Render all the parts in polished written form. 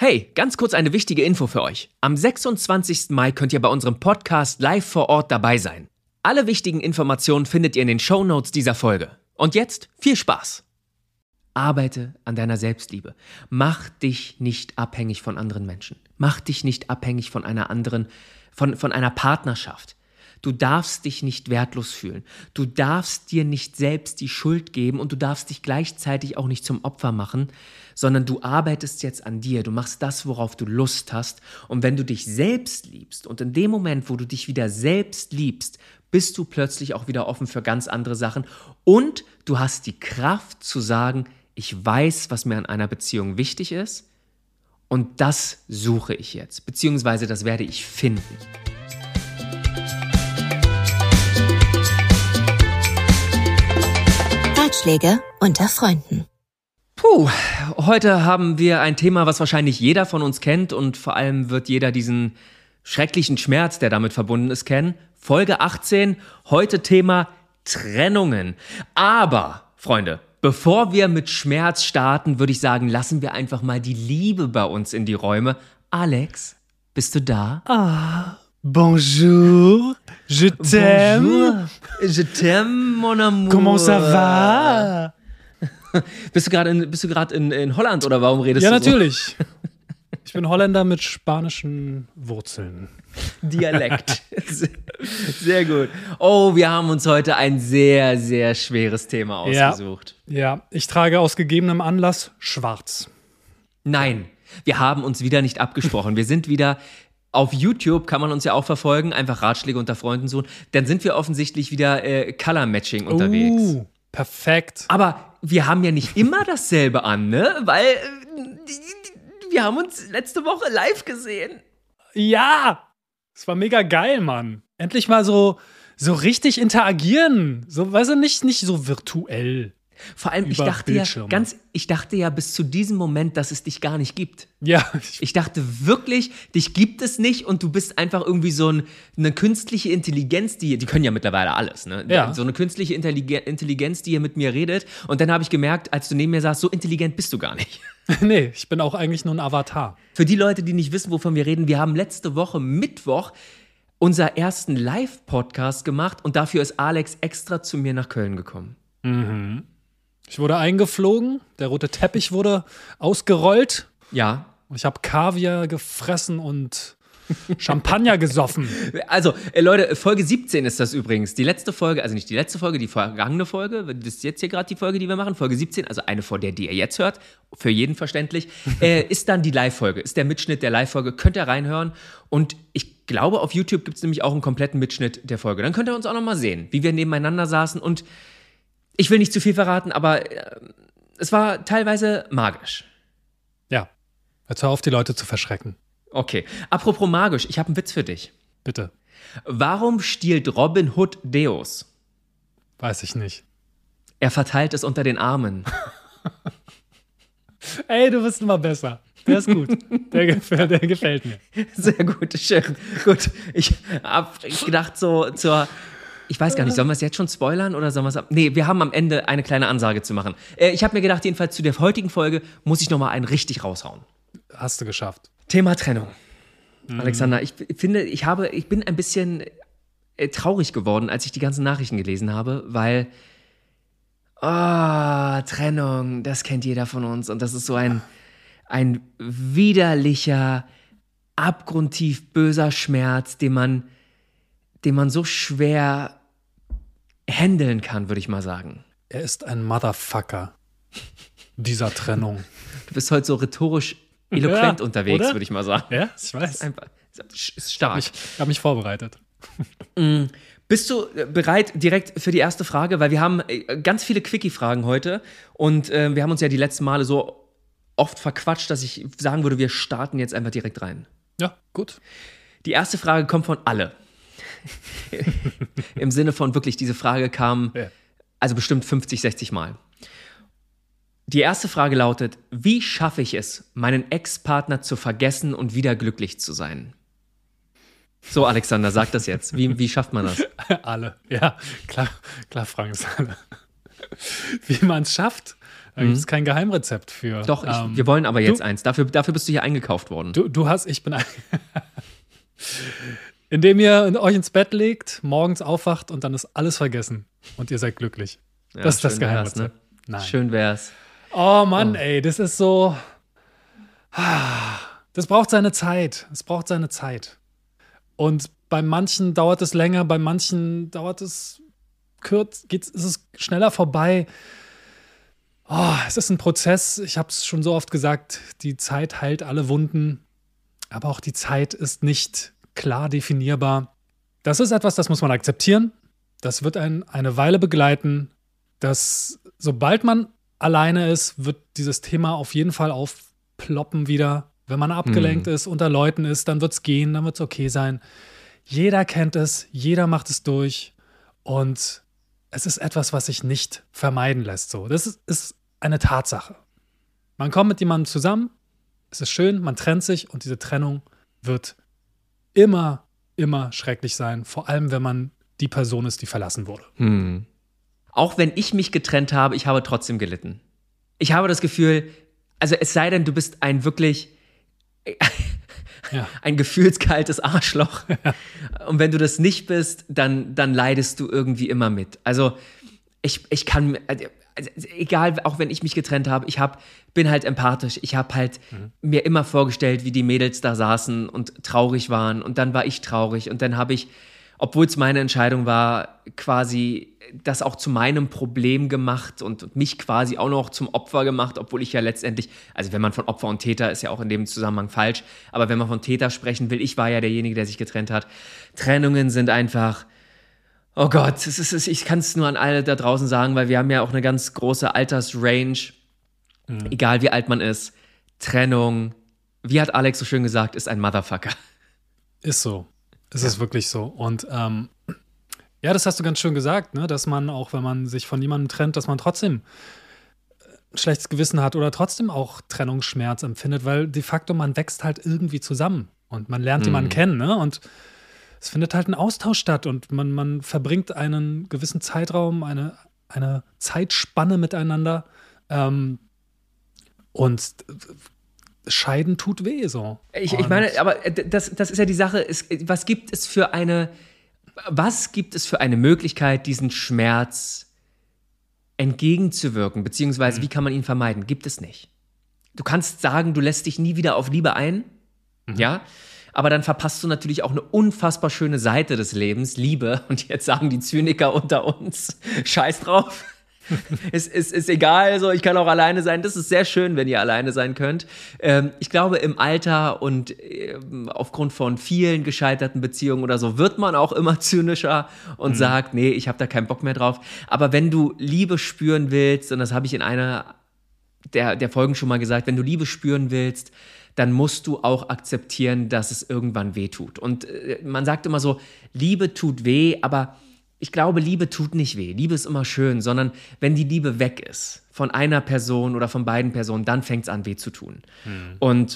Hey, ganz kurz eine wichtige Info für euch. Am 26. Mai könnt ihr bei unserem Podcast live vor Ort dabei sein. Alle wichtigen Informationen findet ihr in den Shownotes dieser Folge. Und jetzt viel Spaß! Arbeite an deiner Selbstliebe. Mach dich nicht abhängig von anderen Menschen. Mach dich nicht abhängig von einer Partnerschaft. Du darfst dich nicht wertlos fühlen. Du darfst dir nicht selbst die Schuld geben und du darfst dich gleichzeitig auch nicht zum Opfer machen, sondern du arbeitest jetzt an dir. Du machst das, worauf du Lust hast. Und wenn du dich selbst liebst und in dem Moment, wo du dich wieder selbst liebst, bist du plötzlich auch wieder offen für ganz andere Sachen und du hast die Kraft zu sagen, ich weiß, was mir an einer Beziehung wichtig ist und das suche ich jetzt, beziehungsweise das werde ich finden. Ratschläge unter Freunden. Heute haben wir ein Thema, was wahrscheinlich jeder von uns kennt und vor allem wird jeder diesen schrecklichen Schmerz, der damit verbunden ist, kennen. Folge 18, heute Thema Trennungen. Aber, Freunde, bevor wir mit Schmerz starten, würde ich sagen, lassen wir einfach mal die Liebe bei uns in die Räume. Alex, bist du da? Bonjour, je t'aime. Bonjour. Je t'aime, mon amour. Comment ça va? Bist du gerade in Holland oder warum redest Ja, du so? natürlich. Ich bin Holländer mit spanischen Wurzeln. Dialekt. Sehr gut. Oh, wir haben uns heute ein sehr, sehr schweres Thema ausgesucht. Ja, ich trage aus gegebenem Anlass schwarz. Nein, wir haben uns wieder nicht abgesprochen. Wir sind wieder auf YouTube, kann man uns ja auch verfolgen, einfach Ratschläge unter Freunden suchen. Dann sind wir offensichtlich wieder Color-Matching unterwegs. Perfekt. Aber wir haben ja nicht immer dasselbe an, ne? Weil wir haben uns letzte Woche live gesehen. Ja, es war mega geil, Mann. Endlich mal so richtig interagieren. So, weißt du, nicht so virtuell. Vor allem, ich dachte ja bis zu diesem Moment, dass es dich gar nicht gibt. Ja. Ich dachte wirklich, dich gibt es nicht und du bist einfach irgendwie so eine künstliche Intelligenz, die können ja mittlerweile alles, ne? Ja. So eine künstliche Intelligenz, die hier mit mir redet. Und dann habe ich gemerkt, als du neben mir saßt, so intelligent bist du gar nicht. Nee, ich bin auch eigentlich nur ein Avatar. Für die Leute, die nicht wissen, wovon wir reden, wir haben letzte Woche Mittwoch unser ersten Live-Podcast gemacht und dafür ist Alex extra zu mir nach Köln gekommen. Mhm. Ich wurde eingeflogen, der rote Teppich wurde ausgerollt. Ja. Ich habe Kaviar gefressen und Champagner gesoffen. Also, Leute, Folge 17 ist das übrigens. Die letzte Folge, also nicht die letzte Folge, die vergangene Folge, das ist jetzt hier gerade die Folge, die wir machen, Folge 17, also eine vor der, die ihr jetzt hört, für jeden verständlich, ist dann die Live-Folge, ist der Mitschnitt der Live-Folge, könnt ihr reinhören und ich glaube, auf YouTube gibt es nämlich auch einen kompletten Mitschnitt der Folge. Dann könnt ihr uns auch nochmal sehen, wie wir nebeneinander saßen und ich will nicht zu viel verraten, aber es war teilweise magisch. Ja, jetzt hör auf, die Leute zu verschrecken. Okay, apropos magisch, ich habe einen Witz für dich. Bitte. Warum stiehlt Robin Hood Deos? Weiß ich nicht. Er verteilt es unter den Armen. Ey, du bist immer besser. Der ist gut. Der gefällt mir. Sehr gut, schön. Gut, ich habe gedacht ich weiß gar nicht, sollen wir es jetzt schon spoilern oder sollen wir es Nee, wir haben am Ende eine kleine Ansage zu machen. Ich habe mir gedacht, jedenfalls zu der heutigen Folge muss ich nochmal einen richtig raushauen. Hast du geschafft. Thema Trennung. Alexander, ich finde, ich bin ein bisschen traurig geworden, als ich die ganzen Nachrichten gelesen habe, weil Trennung, das kennt jeder von uns und das ist so ein widerlicher, abgrundtief böser Schmerz, den man so schwer handeln kann, würde ich mal sagen. Er ist ein Motherfucker dieser Trennung. Du bist heute so rhetorisch eloquent unterwegs, würde ich mal sagen. Ja, ich weiß. Ist stark. Ich habe mich vorbereitet. Bist du bereit direkt für die erste Frage? Weil wir haben ganz viele Quickie-Fragen heute und wir haben uns ja die letzten Male so oft verquatscht, dass ich sagen würde, wir starten jetzt einfach direkt rein. Ja, gut. Die erste Frage kommt von alle. Im Sinne von wirklich, diese Frage kam also bestimmt 50, 60 Mal. Die erste Frage lautet, wie schaffe ich es, meinen Ex-Partner zu vergessen und wieder glücklich zu sein? So, Alexander, sag das jetzt. Wie schafft man das? Alle. Ja, klar fragen es alle. Wie man es schafft, Da gibt es kein Geheimrezept für. Doch, wir wollen aber jetzt eins. Dafür bist du hier eingekauft worden. Ich bin indem ihr euch ins Bett legt, morgens aufwacht und dann ist alles vergessen. Und ihr seid glücklich. Ja, das ist das schön Geheimrezept. wär's, ne? Nein. Schön wär's. Oh Mann, ey, das ist so. Das braucht seine Zeit. Es braucht seine Zeit. Und bei manchen dauert es länger, bei manchen dauert es ist es schneller vorbei. Oh, es ist ein Prozess. Ich habe es schon so oft gesagt, die Zeit heilt alle Wunden. Aber auch die Zeit ist nicht klar definierbar. Das ist etwas, das muss man akzeptieren. Das wird einen eine Weile begleiten. Sobald man alleine ist, wird dieses Thema auf jeden Fall aufploppen wieder. Wenn man abgelenkt ist, unter Leuten ist, dann wird es gehen, dann wird es okay sein. Jeder kennt es, jeder macht es durch. Und es ist etwas, was sich nicht vermeiden lässt. So. Das ist eine Tatsache. Man kommt mit jemandem zusammen, es ist schön, man trennt sich und diese Trennung wird immer, immer schrecklich sein. Vor allem, wenn man die Person ist, die verlassen wurde. Auch wenn ich mich getrennt habe, ich habe trotzdem gelitten. Ich habe das Gefühl, also es sei denn, du bist ein wirklich ein gefühlskaltes Arschloch. Und wenn du das nicht bist, dann leidest du irgendwie immer mit. Also ich kann, also egal, auch wenn ich mich getrennt habe, bin halt empathisch. Ich habe halt mir immer vorgestellt, wie die Mädels da saßen und traurig waren. Und dann war ich traurig. Und dann habe ich, obwohl es meine Entscheidung war, quasi das auch zu meinem Problem gemacht und mich quasi auch noch zum Opfer gemacht, obwohl ich ja letztendlich, also wenn man von Opfer und Täter, ist ja auch in dem Zusammenhang falsch, aber wenn man von Täter sprechen will, ich war ja derjenige, der sich getrennt hat. Trennungen sind einfach, oh Gott, ich kann es nur an alle da draußen sagen, weil wir haben ja auch eine ganz große Altersrange, egal wie alt man ist. Trennung, wie hat Alex so schön gesagt, ist ein Motherfucker. Ist so. Es ist wirklich so. Und ja, das hast du ganz schön gesagt, ne? Dass man auch, wenn man sich von jemandem trennt, dass man trotzdem ein schlechtes Gewissen hat oder trotzdem auch Trennungsschmerz empfindet, weil de facto man wächst halt irgendwie zusammen und man lernt jemanden kennen, ne? Und es findet halt ein Austausch statt und man verbringt einen gewissen Zeitraum, eine Zeitspanne miteinander und Scheiden tut weh, so. Ich meine, aber das ist ja die Sache, was gibt es für eine Möglichkeit, diesen Schmerz entgegenzuwirken, beziehungsweise wie kann man ihn vermeiden? Gibt es nicht. Du kannst sagen, du lässt dich nie wieder auf Liebe ein, ja, aber dann verpasst du natürlich auch eine unfassbar schöne Seite des Lebens, Liebe, und jetzt sagen die Zyniker unter uns, scheiß drauf. Es ist egal, so, ich kann auch alleine sein. Das ist sehr schön, wenn ihr alleine sein könnt. Ich glaube, im Alter und aufgrund von vielen gescheiterten Beziehungen oder so wird man auch immer zynischer und sagt, nee, ich habe da keinen Bock mehr drauf. Aber wenn du Liebe spüren willst, und das habe ich in einer der Folgen schon mal gesagt, wenn du Liebe spüren willst, dann musst du auch akzeptieren, dass es irgendwann weh tut. Und man sagt immer so, Liebe tut weh, aber ich glaube, Liebe tut nicht weh. Liebe ist immer schön, sondern wenn die Liebe weg ist, von einer Person oder von beiden Personen, dann fängt es an, weh zu tun. Und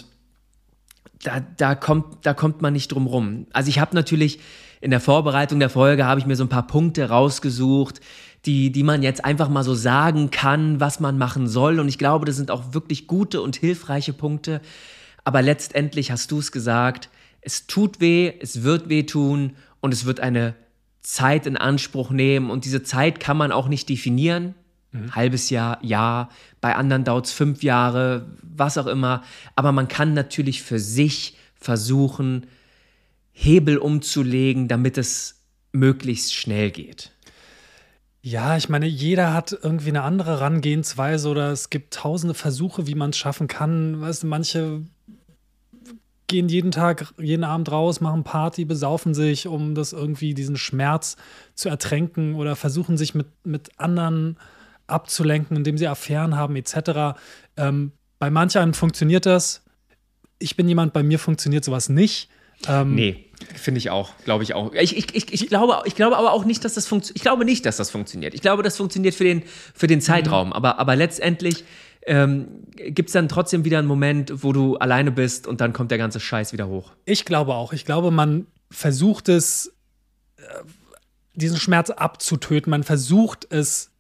da kommt man nicht drum rum. Also ich habe natürlich in der Vorbereitung der Folge, habe ich mir so ein paar Punkte rausgesucht, die man jetzt einfach mal so sagen kann, was man machen soll. Und ich glaube, das sind auch wirklich gute und hilfreiche Punkte. Aber letztendlich hast du es gesagt, es tut weh, es wird weh tun und es wird eine Zeit in Anspruch nehmen und diese Zeit kann man auch nicht definieren. Halbes Jahr, Jahr, bei anderen dauert es 5 Jahre, was auch immer. Aber man kann natürlich für sich versuchen, Hebel umzulegen, damit es möglichst schnell geht. Ja, ich meine, jeder hat irgendwie eine andere Herangehensweise oder es gibt tausende Versuche, wie man es schaffen kann. Weißt du, manche gehen jeden Tag, jeden Abend raus, machen Party, besaufen sich, um das irgendwie diesen Schmerz zu ertränken oder versuchen sich mit anderen abzulenken, indem sie Affären haben etc. Bei manchen funktioniert das. Ich bin jemand, bei mir funktioniert sowas nicht. Nee, finde ich auch, glaube ich auch. Ich glaube aber auch nicht, dass das funktioniert. Ich glaube nicht, dass das funktioniert. Ich glaube, das funktioniert für den Zeitraum. Aber letztendlich gibt es dann trotzdem wieder einen Moment, wo du alleine bist und dann kommt der ganze Scheiß wieder hoch. Ich glaube auch. Ich glaube, man versucht es, diesen Schmerz abzutöten. Man versucht es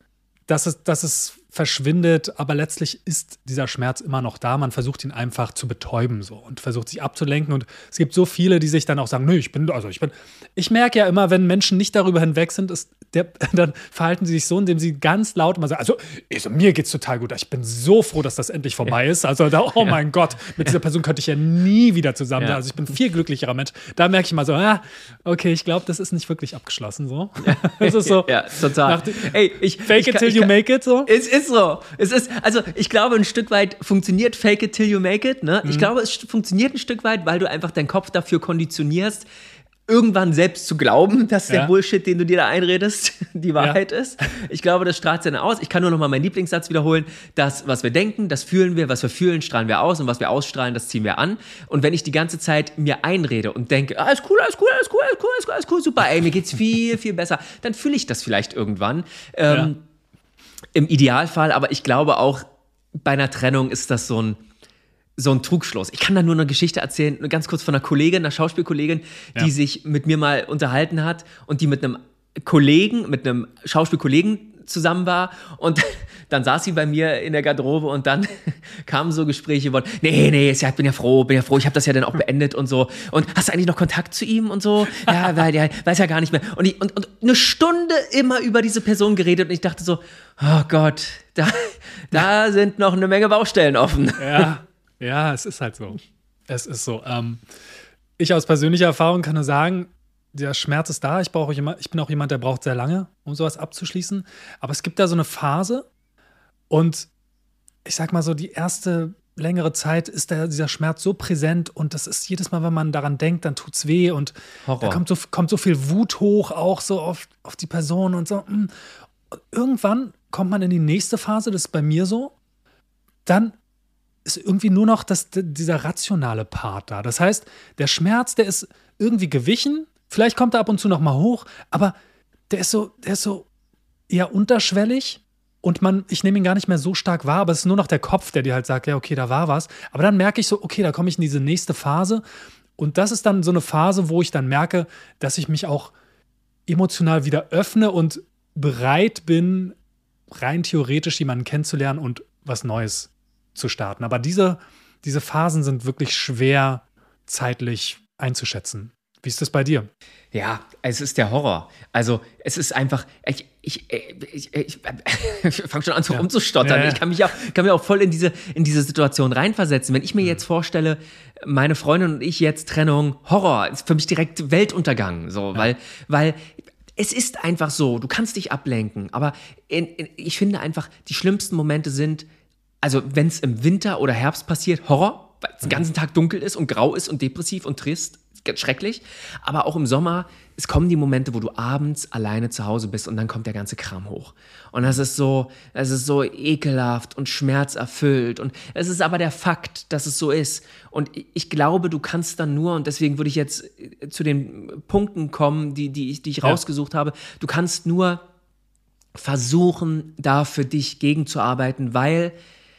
dass es verschwindet, aber letztlich ist dieser Schmerz immer noch da. Man versucht ihn einfach zu betäuben so und versucht sich abzulenken. Und es gibt so viele, die sich dann auch sagen, nö, ich merke ja immer, wenn Menschen nicht darüber hinweg sind, dann verhalten sie sich so, indem sie ganz laut immer sagen, also mir geht's total gut. Ich bin so froh, dass das endlich vorbei ist. Also mein Gott, mit dieser Person könnte ich ja nie wieder zusammen sein. Also ich bin ein viel glücklicherer Mensch. Da merke ich mal so, okay, ich glaube, das ist nicht wirklich abgeschlossen so. Das ist so. Ja, total. Fake it till you make it so. Es ist so. Also ich glaube, ein Stück weit funktioniert Fake it till you make it. Ne? Ich glaube, es funktioniert ein Stück weit, weil du einfach deinen Kopf dafür konditionierst, irgendwann selbst zu glauben, dass der Bullshit, den du dir da einredest, die Wahrheit ist. Ich glaube, das strahlt dann aus. Ich kann nur noch mal meinen Lieblingssatz wiederholen. Das, was wir denken, das fühlen wir. Was wir fühlen, strahlen wir aus. Und was wir ausstrahlen, das ziehen wir an. Und wenn ich die ganze Zeit mir einrede und denke, alles cool, super, mir geht's viel, viel besser, dann fühle ich das vielleicht irgendwann. Im Idealfall, aber ich glaube auch, bei einer Trennung ist das so ein Trugschluss. Ich kann da nur eine Geschichte erzählen, ganz kurz von einer Kollegin, einer Schauspielkollegin, die sich mit mir mal unterhalten hat und die mit einem Schauspielkollegen zusammen war und dann saß sie bei mir in der Garderobe und dann kamen so Gespräche von, nee, ich bin ja froh, ich habe das ja dann auch beendet und so. Und hast du eigentlich noch Kontakt zu ihm und so? Ja, weil der weiß ja gar nicht mehr. Und eine Stunde immer über diese Person geredet und ich dachte so, oh Gott, da sind noch eine Menge Baustellen offen. Ja, es ist halt so. Es ist so. Ich aus persönlicher Erfahrung kann nur sagen, der Schmerz ist da. Ich bin auch jemand, der braucht sehr lange, um sowas abzuschließen. Aber es gibt da so eine Phase und ich sag mal so, die erste längere Zeit ist dieser Schmerz so präsent und das ist jedes Mal, wenn man daran denkt, dann tut's weh und da kommt so viel Wut hoch, auch so auf die Person und so. Und irgendwann kommt man in die nächste Phase, das ist bei mir so, dann ist irgendwie nur noch dieser rationale Part da. Das heißt, der Schmerz, der ist irgendwie gewichen, vielleicht kommt er ab und zu noch mal hoch, aber der ist so eher unterschwellig und ich nehme ihn gar nicht mehr so stark wahr, aber es ist nur noch der Kopf, der dir halt sagt, ja, okay, da war was. Aber dann merke ich so, okay, da komme ich in diese nächste Phase und das ist dann so eine Phase, wo ich dann merke, dass ich mich auch emotional wieder öffne und bereit bin, rein theoretisch jemanden kennenzulernen und was Neues zu starten. Aber diese Phasen sind wirklich schwer zeitlich einzuschätzen. Wie ist das bei dir? Ja, es ist der Horror. Also es ist einfach, ich fange schon an rumzustottern. Ja. Ich kann mich auch voll in diese Situation reinversetzen. Wenn ich mir jetzt vorstelle, meine Freundin und ich jetzt Trennung, Horror, ist für mich direkt Weltuntergang. So, weil es ist einfach so, du kannst dich ablenken. Aber ich finde einfach, die schlimmsten Momente sind, also wenn es im Winter oder Herbst passiert, Horror, weil es den ganzen Tag dunkel ist und grau ist und depressiv und trist, ganz schrecklich. Aber auch im Sommer, es kommen die Momente, wo du abends alleine zu Hause bist und dann kommt der ganze Kram hoch. Und das ist so ekelhaft und schmerzerfüllt. Und es ist aber der Fakt, dass es so ist. Und ich glaube, du kannst dann nur, und deswegen würde ich jetzt zu den Punkten kommen, die ich rausgesucht habe, du kannst nur versuchen, da für dich gegenzuarbeiten, weil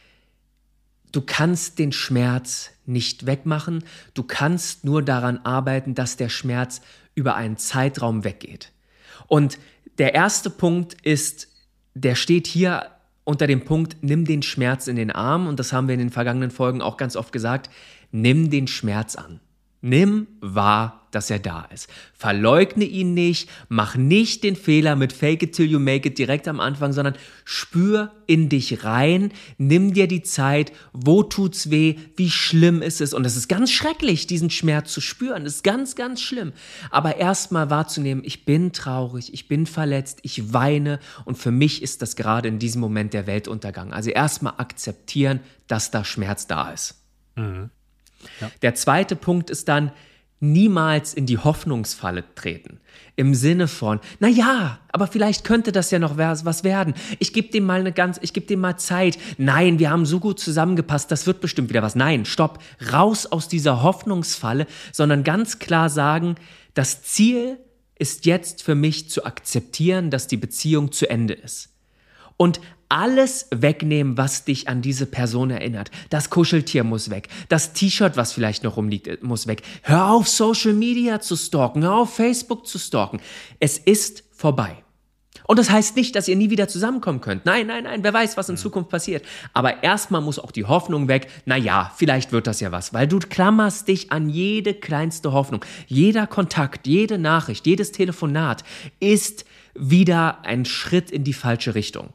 du kannst den Schmerz nicht wegmachen. Du kannst nur daran arbeiten, dass der Schmerz über einen Zeitraum weggeht. Und der erste Punkt ist, der steht hier unter dem Punkt, nimm den Schmerz in den Arm. Und das haben wir in den vergangenen Folgen auch ganz oft gesagt. Nimm den Schmerz an. Nimm wahr, dass er da ist. Verleugne ihn nicht, mach nicht den Fehler mit Fake it till you make it direkt am Anfang, sondern spür in dich rein, nimm dir die Zeit, wo tut's weh, wie schlimm ist es. Und es ist ganz schrecklich, diesen Schmerz zu spüren, das ist ganz, ganz schlimm. Aber erstmal wahrzunehmen, ich bin traurig, ich bin verletzt, ich weine und für mich ist das gerade in diesem Moment der Weltuntergang. Also erstmal akzeptieren, dass da Schmerz da ist. Mhm. Ja. Der zweite Punkt ist dann, niemals in die Hoffnungsfalle treten. Im Sinne von, naja, aber vielleicht könnte das ja noch was werden. Ich gebe dem mal Zeit. Nein, wir haben so gut zusammengepasst, das wird bestimmt wieder was. Nein, stopp, raus aus dieser Hoffnungsfalle, sondern ganz klar sagen, das Ziel ist jetzt für mich zu akzeptieren, dass die Beziehung zu Ende ist. Und alles wegnehmen, was dich an diese Person erinnert. Das Kuscheltier muss weg. Das T-Shirt, was vielleicht noch rumliegt, muss weg. Hör auf, Social Media zu stalken. Hör auf, Facebook zu stalken. Es ist vorbei. Und das heißt nicht, dass ihr nie wieder zusammenkommen könnt. Nein, wer weiß, was in Zukunft passiert. Aber erstmal muss auch die Hoffnung weg, naja, vielleicht wird das ja was, weil du klammerst dich an jede kleinste Hoffnung. Jeder Kontakt, jede Nachricht, jedes Telefonat ist wieder ein Schritt in die falsche Richtung.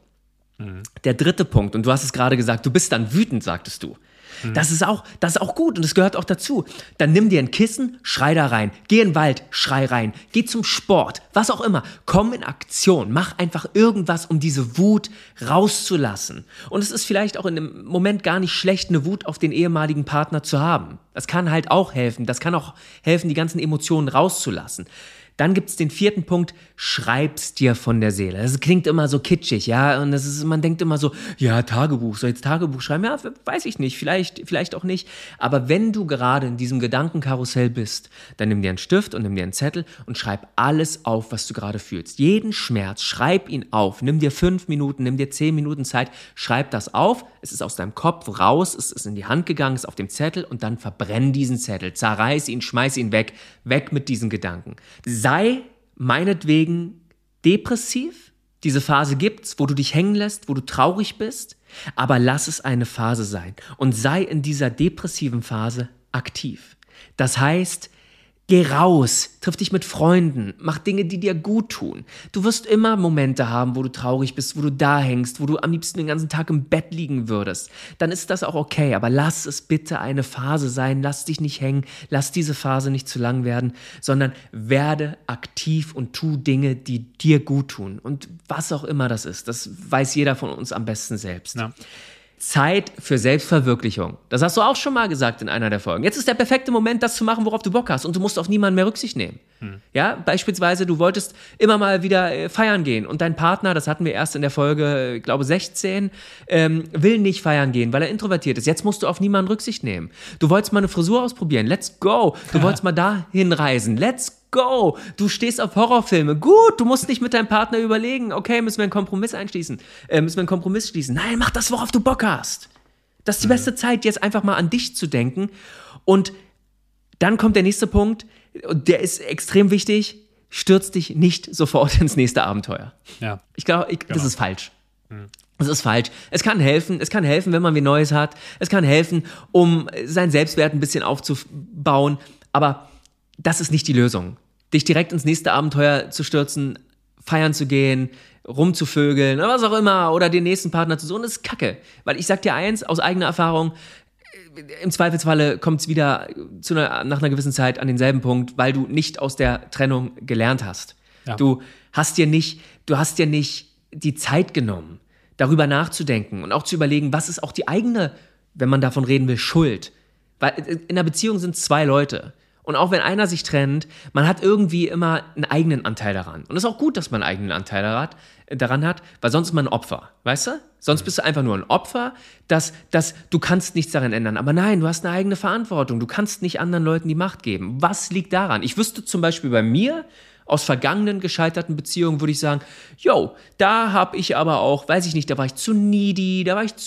Der dritte Punkt, und du hast es gerade gesagt, du bist dann wütend, sagtest du. Das ist auch gut und das gehört auch dazu. Dann nimm dir ein Kissen, schrei da rein. Geh in den Wald, schrei rein. Geh zum Sport, was auch immer. Komm in Aktion, mach einfach irgendwas, um diese Wut rauszulassen. Und es ist vielleicht auch in dem Moment gar nicht schlecht, eine Wut auf den ehemaligen Partner zu haben. Das kann halt auch helfen. Das kann auch helfen, die ganzen Emotionen rauszulassen. Dann gibt es den vierten Punkt, schreib's dir von der Seele. Das klingt immer so kitschig, ja, und man denkt immer so, ja, Tagebuch, soll ich jetzt Tagebuch schreiben? Ja, weiß ich nicht, vielleicht auch nicht. Aber wenn du gerade in diesem Gedankenkarussell bist, dann nimm dir einen Stift und nimm dir einen Zettel und schreib alles auf, was du gerade fühlst. Jeden Schmerz, schreib ihn auf. Nimm dir 5 Minuten, nimm dir 10 Minuten Zeit, schreib das auf. Es ist aus deinem Kopf raus, es ist in die Hand gegangen, es ist auf dem Zettel und dann verbrenn diesen Zettel, zerreiß ihn, schmeiß ihn weg mit diesen Gedanken. Sei meinetwegen depressiv, diese Phase gibt's, wo du dich hängen lässt, wo du traurig bist, aber lass es eine Phase sein und sei in dieser depressiven Phase aktiv. Das heißt, geh raus, triff dich mit Freunden, mach Dinge, die dir gut tun. Du wirst immer Momente haben, wo du traurig bist, wo du da hängst, wo du am liebsten den ganzen Tag im Bett liegen würdest. Dann ist das auch okay, aber lass es bitte eine Phase sein, lass dich nicht hängen, lass diese Phase nicht zu lang werden, sondern werde aktiv und tu Dinge, die dir gut tun. Und was auch immer das ist, das weiß jeder von uns am besten selbst. Ja. Zeit für Selbstverwirklichung. Das hast du auch schon mal gesagt in einer der Folgen. Jetzt ist der perfekte Moment, das zu machen, worauf du Bock hast und du musst auf niemanden mehr Rücksicht nehmen. Ja, beispielsweise, du wolltest immer mal wieder feiern gehen und dein Partner, das hatten wir erst in der Folge, ich glaube 16, will nicht feiern gehen, weil er introvertiert ist. Jetzt musst du auf niemanden Rücksicht nehmen. Du wolltest mal eine Frisur ausprobieren, let's go. Du wolltest mal dahin reisen, let's go. Du stehst auf Horrorfilme, gut, du musst nicht mit deinem Partner überlegen, okay, müssen wir einen Kompromiss schließen. Nein, mach das, worauf du Bock hast. Das ist die beste Zeit, jetzt einfach mal an dich zu denken. Und dann kommt der nächste Punkt, und der ist extrem wichtig, stürz dich nicht sofort ins nächste Abenteuer. Ja. Ich glaube, das ist falsch. Das ist falsch. Es kann helfen, wenn man wie Neues hat. Es kann helfen, um seinen Selbstwert ein bisschen aufzubauen. Aber das ist nicht die Lösung. Dich direkt ins nächste Abenteuer zu stürzen, feiern zu gehen, rumzuvögeln, was auch immer, oder den nächsten Partner zu suchen, das ist Kacke. Weil ich sag dir eins, aus eigener Erfahrung, im Zweifelsfalle kommt es wieder nach einer gewissen Zeit an denselben Punkt, weil du nicht aus der Trennung gelernt hast. Ja. Du hast dir nicht die Zeit genommen, darüber nachzudenken und auch zu überlegen, was ist auch die eigene, wenn man davon reden will, Schuld. Weil in einer Beziehung sind es 2 Leute. Und auch wenn einer sich trennt, man hat irgendwie immer einen eigenen Anteil daran. Und es ist auch gut, dass man einen eigenen Anteil daran hat, weil sonst ist man ein Opfer, weißt du? Sonst bist du einfach nur ein Opfer, du kannst nichts daran ändern. Aber nein, du hast eine eigene Verantwortung. Du kannst nicht anderen Leuten die Macht geben. Was liegt daran? Ich wüsste zum Beispiel bei mir, aus vergangenen gescheiterten Beziehungen würde ich sagen, da habe ich aber auch, weiß ich nicht, da war ich zu needy, da war ich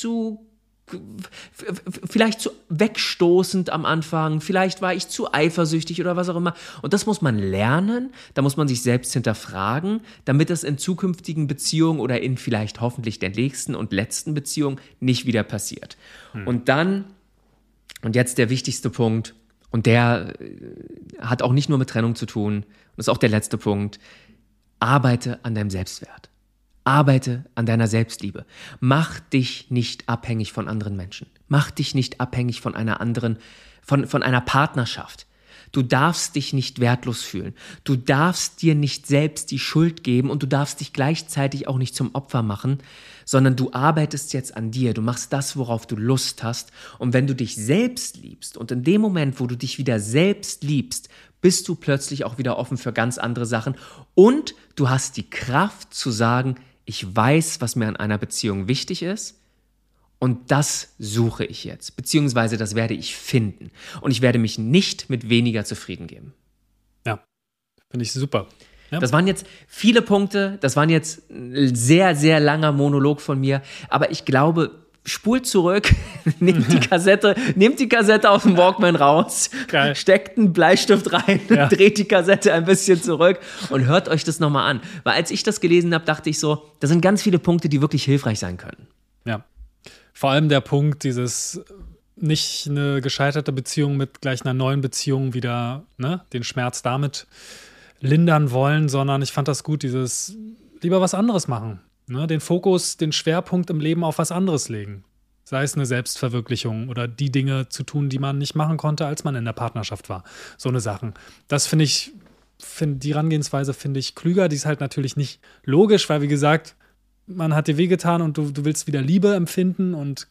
vielleicht zu wegstoßend am Anfang, vielleicht war ich zu eifersüchtig oder was auch immer. Und das muss man lernen, da muss man sich selbst hinterfragen, damit es in zukünftigen Beziehungen oder in vielleicht hoffentlich der nächsten und letzten Beziehung nicht wieder passiert. Und jetzt der wichtigste Punkt, und der hat auch nicht nur mit Trennung zu tun, und ist auch der letzte Punkt, arbeite an deinem Selbstwert. Arbeite an deiner Selbstliebe. Mach dich nicht abhängig von anderen Menschen. Mach dich nicht abhängig von einer Partnerschaft. Du darfst dich nicht wertlos fühlen. Du darfst dir nicht selbst die Schuld geben und du darfst dich gleichzeitig auch nicht zum Opfer machen, sondern du arbeitest jetzt an dir. Du machst das, worauf du Lust hast. Und wenn du dich selbst liebst und in dem Moment, wo du dich wieder selbst liebst, bist du plötzlich auch wieder offen für ganz andere Sachen und du hast die Kraft zu sagen, ich weiß, was mir an einer Beziehung wichtig ist und das suche ich jetzt, beziehungsweise das werde ich finden und ich werde mich nicht mit weniger zufrieden geben. Ja, finde ich super. Ja. Das waren jetzt viele Punkte, das waren jetzt ein sehr, sehr langer Monolog von mir, aber ich glaube, spult zurück, nehmt die Kassette aus dem Walkman raus, Geil. steckt einen Bleistift rein, dreht die Kassette ein bisschen zurück und hört euch das nochmal an. Weil als ich das gelesen habe, dachte ich so, da sind ganz viele Punkte, die wirklich hilfreich sein können. Ja. Vor allem der Punkt, dieses nicht eine gescheiterte Beziehung mit gleich einer neuen Beziehung wieder, ne, den Schmerz damit lindern wollen, sondern ich fand das gut, dieses lieber was anderes machen. Ne, den Fokus, den Schwerpunkt im Leben auf was anderes legen. Sei es eine Selbstverwirklichung oder die Dinge zu tun, die man nicht machen konnte, als man in der Partnerschaft war. So eine Sachen. Das finde ich, die Herangehensweise finde ich klüger. Die ist halt natürlich nicht logisch, weil wie gesagt, man hat dir wehgetan und du willst wieder Liebe empfinden und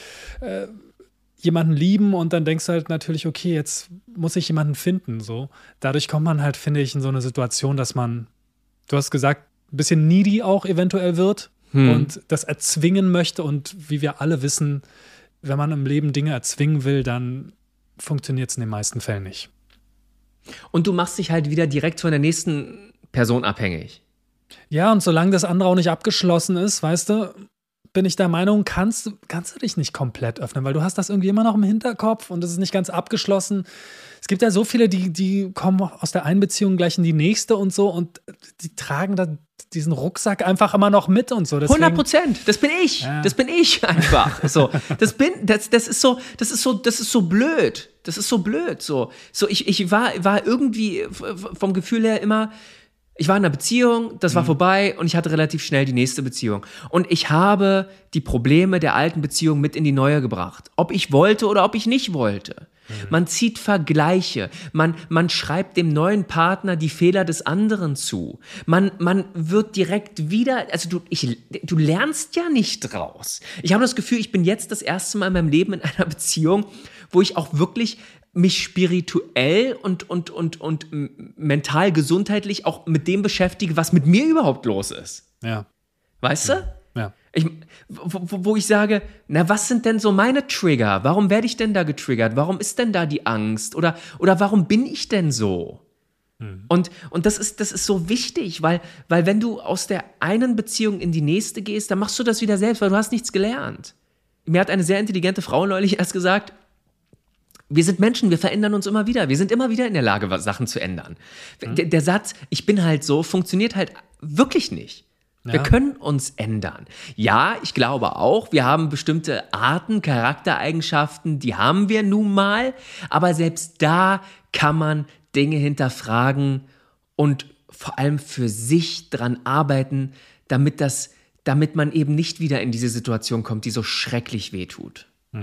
jemanden lieben und dann denkst du halt natürlich, okay, jetzt muss ich jemanden finden. So. Dadurch kommt man halt, finde ich, in so eine Situation, dass man, du hast gesagt, ein bisschen needy auch eventuell wird und das erzwingen möchte. Und wie wir alle wissen, wenn man im Leben Dinge erzwingen will, dann funktioniert es in den meisten Fällen nicht. Und du machst dich halt wieder direkt von der nächsten Person abhängig. Ja, und solange das andere auch nicht abgeschlossen ist, weißt du, bin ich der Meinung, kannst du dich nicht komplett öffnen, weil du hast das irgendwie immer noch im Hinterkopf und es ist nicht ganz abgeschlossen. Es gibt ja so viele, die kommen aus der einen Beziehung gleich in die nächste und so und die tragen da diesen Rucksack einfach immer noch mit und so. Deswegen, 100%, das bin ich. Ja. Das bin ich einfach. So, das ist so blöd. Das ist so blöd. So ich war irgendwie vom Gefühl her immer, ich war in einer Beziehung, das war vorbei und ich hatte relativ schnell die nächste Beziehung. Und ich habe die Probleme der alten Beziehung mit in die neue gebracht. Ob ich wollte oder ob ich nicht wollte. Man zieht Vergleiche, man schreibt dem neuen Partner die Fehler des anderen zu. Man wird direkt wieder, also du lernst ja nicht draus. Ich habe das Gefühl, ich bin jetzt das erste Mal in meinem Leben in einer Beziehung, wo ich auch wirklich mich spirituell und mental gesundheitlich auch mit dem beschäftige, was mit mir überhaupt los ist. Ja. Weißt du? Ja. Wo ich sage, na, was sind denn so meine Trigger? Warum werde ich denn da getriggert? Warum ist denn da die Angst? Oder warum bin ich denn so? Und das ist so wichtig, weil wenn du aus der einen Beziehung in die nächste gehst, dann machst du das wieder selbst, weil du hast nichts gelernt. Mir hat eine sehr intelligente Frau neulich erst gesagt, wir sind Menschen, wir verändern uns immer wieder. Wir sind immer wieder in der Lage, Sachen zu ändern. Der Satz, ich bin halt so, funktioniert halt wirklich nicht. Ja. Wir können uns ändern. Ja, ich glaube auch, wir haben bestimmte Arten, Charaktereigenschaften, die haben wir nun mal. Aber selbst da kann man Dinge hinterfragen und vor allem für sich dran arbeiten, damit man eben nicht wieder in diese Situation kommt, die so schrecklich wehtut.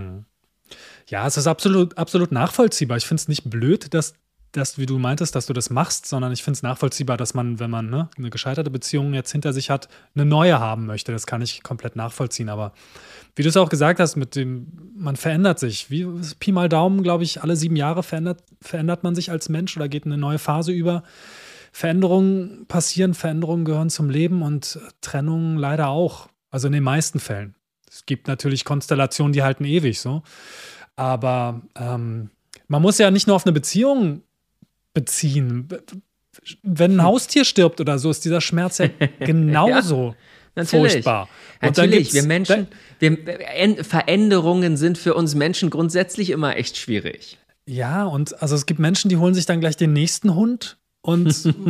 Ja, es ist absolut nachvollziehbar. Ich finde es nicht blöd, dass, wie du meintest, dass du das machst, sondern ich finde es nachvollziehbar, dass man, wenn man eine gescheiterte Beziehung jetzt hinter sich hat, eine neue haben möchte. Das kann ich komplett nachvollziehen. Aber wie du es auch gesagt hast, man verändert sich. Wie Pi mal Daumen, glaube ich, alle 7 Jahre verändert man sich als Mensch oder geht in eine neue Phase über. Veränderungen passieren, Veränderungen gehören zum Leben und Trennungen leider auch. Also in den meisten Fällen. Es gibt natürlich Konstellationen, die halten ewig so. Aber man muss ja nicht nur auf eine Beziehung beziehen. Wenn ein Haustier stirbt oder so, ist dieser Schmerz ja genauso furchtbar. Und natürlich, wir Menschen, Veränderungen sind für uns Menschen grundsätzlich immer echt schwierig. Ja, und also es gibt Menschen, die holen sich dann gleich den nächsten Hund und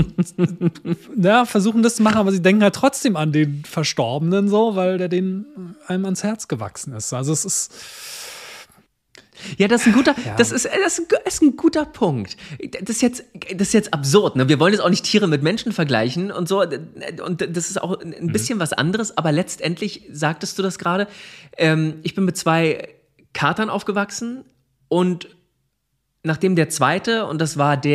versuchen das zu machen, aber sie denken halt trotzdem an den Verstorbenen so, weil der denen einem ans Herz gewachsen ist. Also es ist ja, das ist ein guter Punkt. Das ist jetzt absurd. Ne? Wir wollen jetzt auch nicht Tiere mit Menschen vergleichen und so. Und das ist auch ein bisschen was anderes. Aber letztendlich sagtest du das gerade. Ich bin mit 2 Katern aufgewachsen und nachdem der zweite, und das war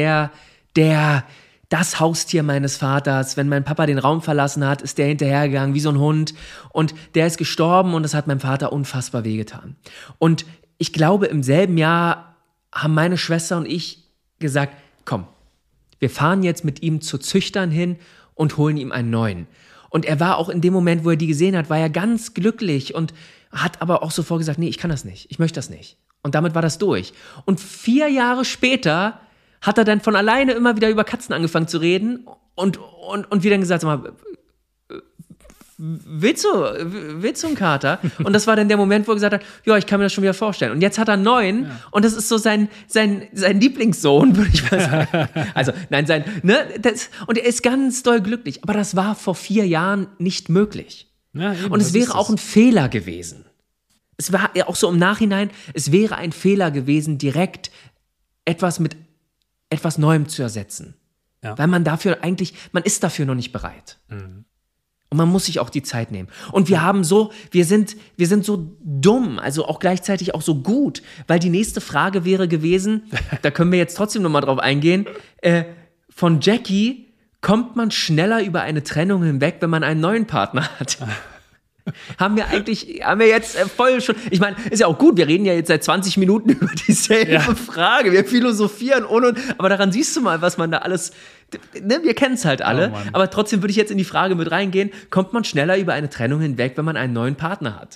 das Haustier meines Vaters, wenn mein Papa den Raum verlassen hat, ist der hinterhergegangen wie so ein Hund. Und der ist gestorben und das hat meinem Vater unfassbar wehgetan. Und ich glaube, im selben Jahr haben meine Schwester und ich gesagt, komm, wir fahren jetzt mit ihm zu Züchtern hin und holen ihm einen neuen. Und er war auch in dem Moment, wo er die gesehen hat, war er ganz glücklich und hat aber auch sofort gesagt, nee, ich kann das nicht, ich möchte das nicht. Und damit war das durch. Und 4 Jahre später hat er dann von alleine immer wieder über Katzen angefangen zu reden und wieder gesagt, sag mal, willst du einen Kater? Und das war dann der Moment, wo er gesagt hat, ja, ich kann mir das schon wieder vorstellen. Und jetzt hat er einen neuen und das ist so sein Lieblingssohn, würde ich mal sagen. Also, nein, und er ist ganz doll glücklich. Aber das war vor 4 Jahren nicht möglich. Ja, eben, und es wäre auch ein Fehler gewesen. Es war ja auch so im Nachhinein, es wäre ein Fehler gewesen, direkt etwas mit etwas Neuem zu ersetzen. Ja. Weil man ist dafür noch nicht bereit. Und man muss sich auch die Zeit nehmen. Und wir sind so dumm, also auch gleichzeitig auch so gut, weil die nächste Frage wäre gewesen, da können wir jetzt trotzdem nochmal drauf eingehen, von Jackie, kommt man schneller über eine Trennung hinweg, wenn man einen neuen Partner hat? Haben wir jetzt voll schon, ich meine, ist ja auch gut, wir reden ja jetzt seit 20 Minuten über dieselbe Frage, wir philosophieren aber daran siehst du mal, was man da alles, ne, wir kennen es halt alle, aber trotzdem würde ich jetzt in die Frage mit reingehen, kommt man schneller über eine Trennung hinweg, wenn man einen neuen Partner hat?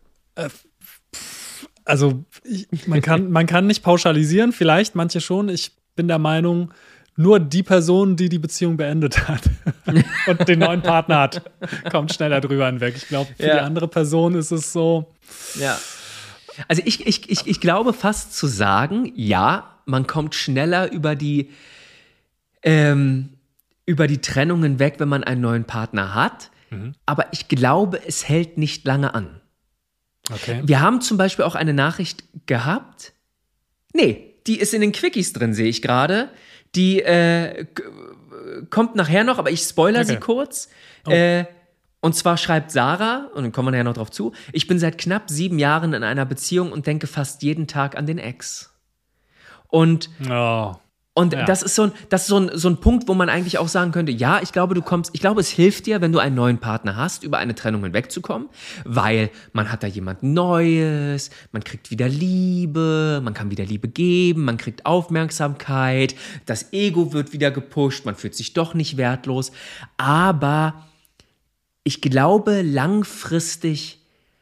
Also, man kann nicht pauschalisieren, vielleicht, manche schon, ich bin der Meinung, nur die Person, die Beziehung beendet hat und den neuen Partner hat, kommt schneller drüber hinweg. Ich glaube, für die andere Person ist es so. Ja. Also ich glaube fast zu sagen, ja, man kommt schneller über die Trennung hinweg, wenn man einen neuen Partner hat. Aber ich glaube, es hält nicht lange an. Okay. Wir haben zum Beispiel auch eine Nachricht gehabt. Nee, die ist in den Quickies drin, sehe ich gerade. Die kommt nachher noch, aber ich spoiler sie kurz. Und zwar schreibt Sarah, und dann kommen wir nachher noch drauf zu, ich bin seit knapp 7 Jahren in einer Beziehung und denke fast jeden Tag an den Ex. Und das ist so ein Punkt, wo man eigentlich auch sagen könnte, ja, ich glaube, es hilft dir, wenn du einen neuen Partner hast, über eine Trennung hinwegzukommen, weil man hat da jemand Neues, man kriegt wieder Liebe, man kann wieder Liebe geben, man kriegt Aufmerksamkeit, das Ego wird wieder gepusht, man fühlt sich doch nicht wertlos, aber ich glaube, langfristig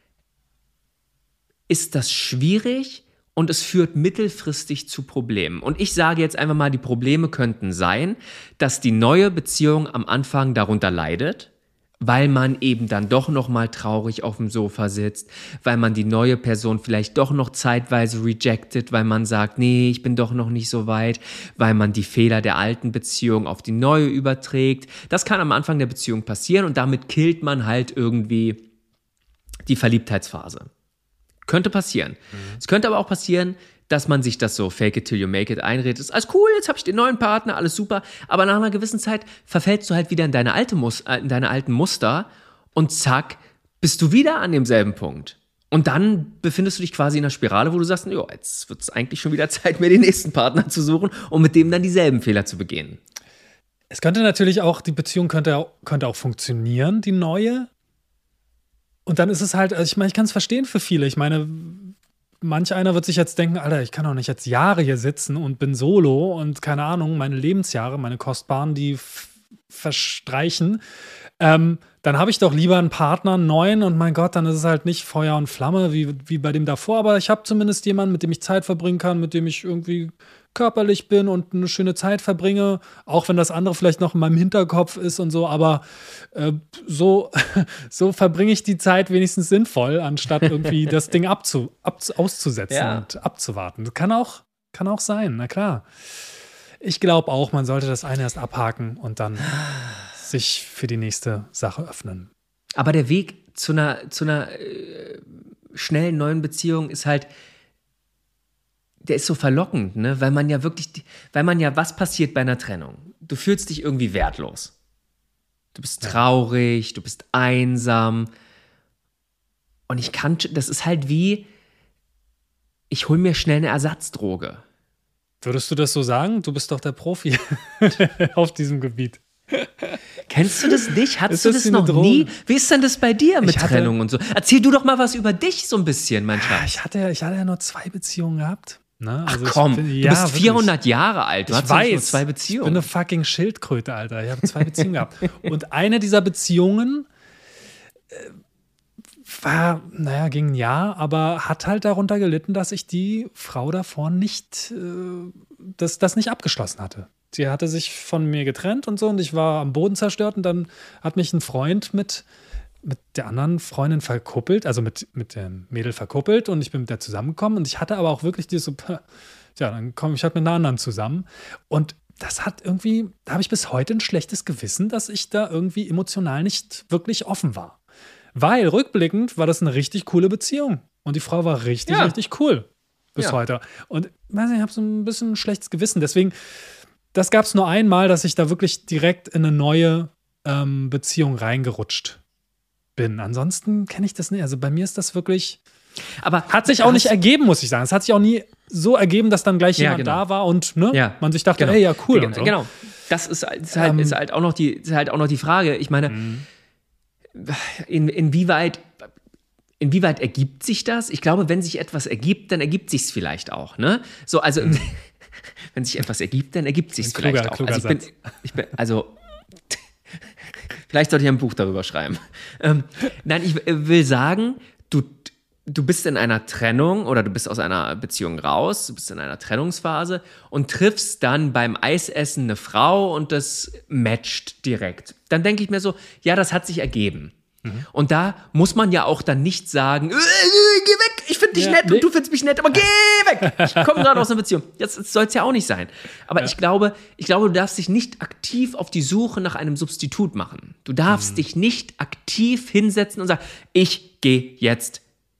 ist das schwierig. Und es führt mittelfristig zu Problemen. Und ich sage jetzt einfach mal, die Probleme könnten sein, dass die neue Beziehung am Anfang darunter leidet, weil man eben dann doch noch mal traurig auf dem Sofa sitzt, weil man die neue Person vielleicht doch noch zeitweise rejected, weil man sagt, nee, ich bin doch noch nicht so weit, weil man die Fehler der alten Beziehung auf die neue überträgt. Das kann am Anfang der Beziehung passieren und damit killt man halt irgendwie die Verliebtheitsphase. Könnte passieren. Es könnte aber auch passieren, dass man sich das so fake it till you make it einredet. Ist alles cool, jetzt habe ich den neuen Partner, alles super. Aber nach einer gewissen Zeit verfällst du halt wieder in deine alten Muster und zack, bist du wieder an demselben Punkt. Und dann befindest du dich quasi in einer Spirale, wo du sagst, jo, jetzt wird es eigentlich schon wieder Zeit, mir den nächsten Partner zu suchen und mit dem dann dieselben Fehler zu begehen. Es könnte natürlich auch, die Beziehung könnte auch funktionieren, die neue. Und dann ist es halt, also ich meine, ich kann es verstehen für viele. Ich meine, manch einer wird sich jetzt denken, Alter, ich kann doch nicht jetzt Jahre hier sitzen und bin solo und keine Ahnung, meine Lebensjahre, meine kostbaren, die verstreichen. Dann habe ich doch lieber einen Partner, einen neuen und mein Gott, dann ist es halt nicht Feuer und Flamme wie bei dem davor, aber ich habe zumindest jemanden, mit dem ich Zeit verbringen kann, mit dem ich irgendwie körperlich bin und eine schöne Zeit verbringe, auch wenn das andere vielleicht noch in meinem Hinterkopf ist und so, aber so verbringe ich die Zeit wenigstens sinnvoll, anstatt irgendwie das Ding auszusetzen und abzuwarten. Das kann auch sein, na klar. Ich glaube auch, man sollte das eine erst abhaken und dann sich für die nächste Sache öffnen. Aber der Weg zu einer schnellen neuen Beziehung ist halt, der ist so verlockend, ne? Weil man ja, was passiert bei einer Trennung? Du fühlst dich irgendwie wertlos. Du bist traurig, du bist einsam. Und das ist halt wie, ich hole mir schnell eine Ersatzdroge. Würdest du das so sagen? Du bist doch der Profi auf diesem Gebiet. Kennst du das nicht? Hattest du das noch nie? Wie ist denn das bei dir mit Trennung und so? Erzähl du doch mal was über dich so ein bisschen, mein Schatz. Ich hatte ja nur 2 Beziehungen gehabt. Ne? Also ach komm, du bist 400 Jahre alt. Du hast nur 2 Beziehungen. Ich bin eine fucking Schildkröte, Alter. Ich habe 2 Beziehungen gehabt. Und eine dieser Beziehungen ging ein Jahr, aber hat halt darunter gelitten, dass ich die Frau davor nicht, das nicht abgeschlossen hatte. Sie hatte sich von mir getrennt und so und ich war am Boden zerstört und dann hat mich ein Freund mit mit der anderen Freundin verkuppelt, also mit dem Mädel verkuppelt und ich bin mit der zusammengekommen und ich hatte aber auch wirklich dann komme ich halt mit einer anderen zusammen und das hat irgendwie, da habe ich bis heute ein schlechtes Gewissen, dass ich da irgendwie emotional nicht wirklich offen war. Weil rückblickend war das eine richtig coole Beziehung und die Frau war richtig cool bis heute. Und weiß nicht, ich habe so ein bisschen ein schlechtes Gewissen, deswegen, das gab es nur einmal, dass ich da wirklich direkt in eine neue Beziehung reingerutscht bin. Ansonsten kenne ich das nicht. Also bei mir ist das wirklich. Aber hat sich auch nicht ergeben, muss ich sagen. Es hat sich auch nie so ergeben, dass dann gleich jemand da war und man sich dachte, hey, ja, cool. Und so. Genau. Das ist halt auch noch die Frage. Ich meine, inwieweit ergibt sich das? Ich glaube, wenn sich etwas ergibt, dann ergibt sich es vielleicht auch. Ne? So, also wenn sich etwas ergibt, dann ergibt sich es vielleicht auch. Also vielleicht sollte ich ein Buch darüber schreiben. Nein, ich will sagen, du bist in einer Trennung oder du bist aus einer Beziehung raus, du bist in einer Trennungsphase und triffst dann beim Eisessen eine Frau und das matcht direkt. Dann denke ich mir so, ja, das hat sich ergeben. Und da muss man ja auch dann nicht sagen, geh weg, ich finde dich nett und du findest mich nett, aber geh weg. Ich komme gerade aus einer Beziehung. Jetzt soll es ja auch nicht sein. Aber ich glaube, du darfst dich nicht aktiv auf die Suche nach einem Substitut machen. Du darfst dich nicht aktiv hinsetzen und sagen, ich gehe jetzt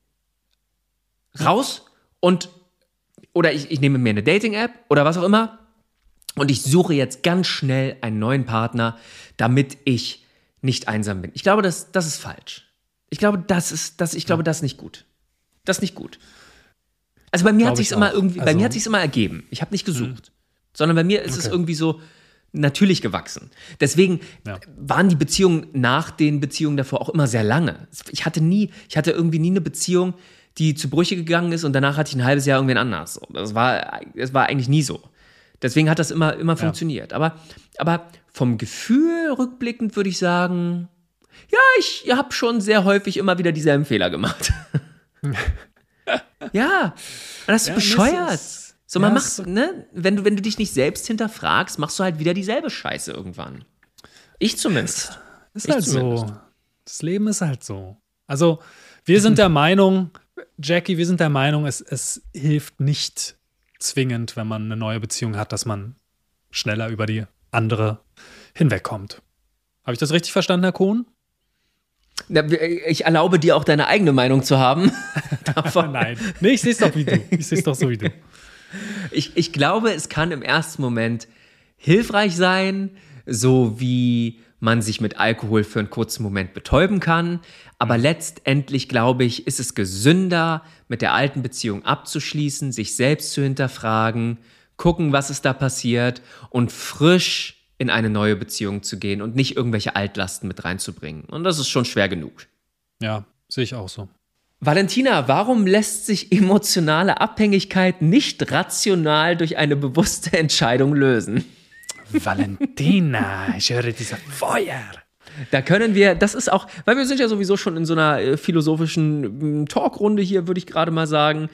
raus oder ich nehme mir eine Dating-App oder was auch immer und ich suche jetzt ganz schnell einen neuen Partner, damit ich nicht einsam bin. Ich glaube, das ist falsch. Ich glaube, das ist nicht gut. Das ist nicht gut. Also bei mir hat sich's immer irgendwie, bei mir hat sich's immer ergeben. Ich habe nicht gesucht, sondern bei mir ist es irgendwie so natürlich gewachsen. Deswegen waren die Beziehungen nach den Beziehungen davor auch immer sehr lange. Ich hatte irgendwie nie eine Beziehung, die zu Brüche gegangen ist und danach hatte ich ein halbes Jahr irgendwen anders. Das war eigentlich nie so. Deswegen hat das immer funktioniert. Aber vom Gefühl rückblickend würde ich sagen, ja, ich habe schon sehr häufig immer wieder dieselben Fehler gemacht. Ja, das ist bescheuert. So, man macht, ne, wenn du dich nicht selbst hinterfragst, machst du halt wieder dieselbe Scheiße irgendwann. Ich zumindest. Ist halt so. Das Leben ist halt so. Also, wir sind der Meinung, Jackie, es hilft nicht zwingend, wenn man eine neue Beziehung hat, dass man schneller über die andere hinwegkommt. Habe ich das richtig verstanden, Herr Kohn? Ich erlaube dir auch deine eigene Meinung zu haben. Nein, ich sehe es doch wie du. Ich sehe es doch so wie du. Ich glaube, es kann im ersten Moment hilfreich sein, so wie man sich mit Alkohol für einen kurzen Moment betäuben kann. Aber letztendlich, glaube ich, ist es gesünder, mit der alten Beziehung abzuschließen, sich selbst zu hinterfragen, gucken, was ist da passiert und frisch in eine neue Beziehung zu gehen und nicht irgendwelche Altlasten mit reinzubringen. Und das ist schon schwer genug. Ja, sehe ich auch so. Valentina, warum lässt sich emotionale Abhängigkeit nicht rational durch eine bewusste Entscheidung lösen? Valentina, ich höre dieses Feuer. Da können wir, das ist auch, weil wir sind ja sowieso schon in so einer philosophischen Talkrunde hier, würde ich gerade mal sagen.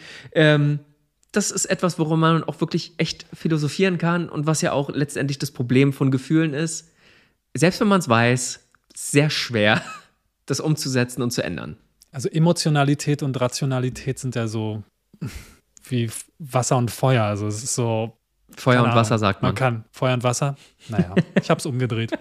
Das ist etwas, worum man auch wirklich echt philosophieren kann und was ja auch letztendlich das Problem von Gefühlen ist. Selbst wenn man es weiß, sehr schwer, das umzusetzen und zu ändern. Also Emotionalität und Rationalität sind ja so wie Wasser und Feuer. Also es ist so Feuer und Wasser, sagt man. Man kann. Feuer und Wasser? Naja, ich habe es umgedreht.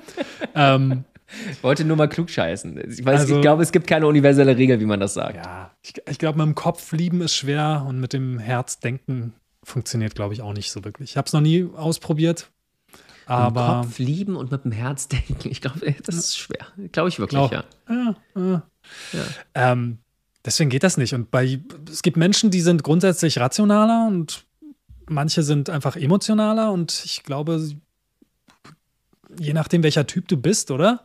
Ich wollte nur mal klugscheißen. Ich glaube, es gibt keine universelle Regel, wie man das sagt. Ja, ich glaube, mit dem Kopf lieben ist schwer und mit dem Herz denken funktioniert, glaube ich, auch nicht so wirklich. Ich habe es noch nie ausprobiert. Aber mit dem Kopf lieben und mit dem Herz denken, ich glaube, das ist schwer. Glaube ich wirklich, ja. Deswegen geht das nicht. Und es gibt Menschen, die sind grundsätzlich rationaler und manche sind einfach emotionaler. Und ich glaube, je nachdem, welcher Typ du bist, oder?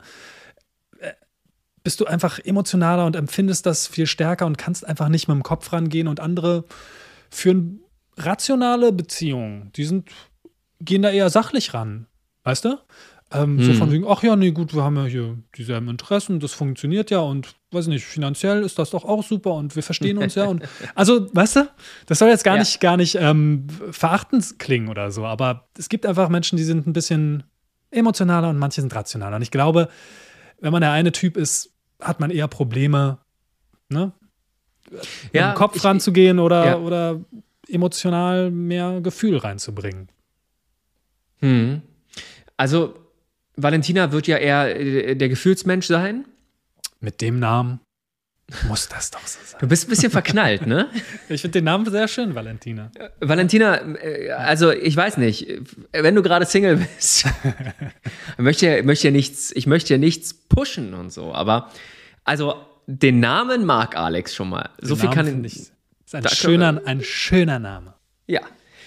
Bist du einfach emotionaler und empfindest das viel stärker und kannst einfach nicht mit dem Kopf rangehen. Und andere führen rationale Beziehungen. Gehen da eher sachlich ran. Weißt du? So von wegen, ach ja, nee, gut, wir haben ja hier dieselben Interessen, das funktioniert ja und, weiß nicht, finanziell ist das doch auch super und wir verstehen uns ja. Und also, weißt du, das soll jetzt gar nicht verachtend klingen oder so, aber es gibt einfach Menschen, die sind ein bisschen emotionaler und manche sind rationaler. Und ich glaube, wenn man der eine Typ ist, hat man eher Probleme, ne? Mit Ja, dem Kopf ranzugehen oder emotional mehr Gefühl reinzubringen. Also, Valentina wird ja eher der Gefühlsmensch sein. Mit dem Namen muss das doch so sein. Du bist ein bisschen verknallt, ne? Ich finde den Namen sehr schön, Valentina. Valentina, also ich weiß nicht, wenn du gerade Single bist, ich möchte ja nichts pushen und so, aber also den Namen mag Alex schon mal. So viel kann ich. Ist ein schöner Name. Ja,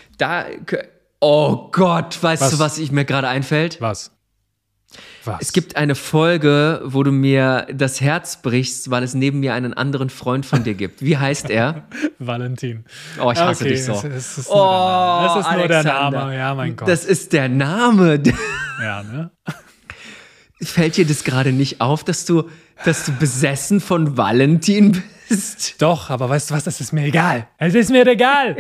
oh Gott, weißt du, was mir gerade einfällt? Was? Es gibt eine Folge, wo du mir das Herz brichst, weil es neben mir einen anderen Freund von dir gibt. Wie heißt er? Valentin. Oh, ich hasse dich so. Das ist nur der Name. Ja, mein Gott. Das ist der Name. Ja, ne? Fällt dir das gerade nicht auf, dass du besessen von Valentin bist? Doch, aber weißt du was, das ist mir egal. Es ist mir egal.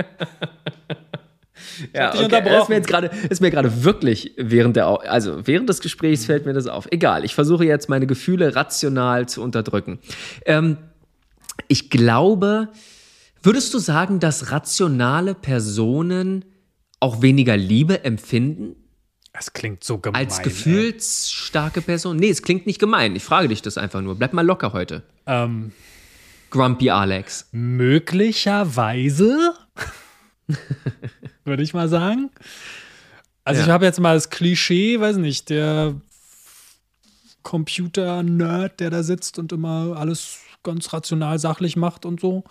Ja, okay. Ist mir gerade wirklich während des Gesprächs fällt mir das auf. Egal, ich versuche jetzt meine Gefühle rational zu unterdrücken. Ich glaube, würdest du sagen, dass rationale Personen auch weniger Liebe empfinden? Es klingt so gemein. Als gefühlsstarke Person? Nee, es klingt nicht gemein. Ich frage dich das einfach nur. Bleib mal locker heute. Grumpy Alex. Möglicherweise, würde ich mal sagen. Also ich habe jetzt mal das Klischee, weiß nicht, der Computer-Nerd, der da sitzt und immer alles ganz rational sachlich macht und so.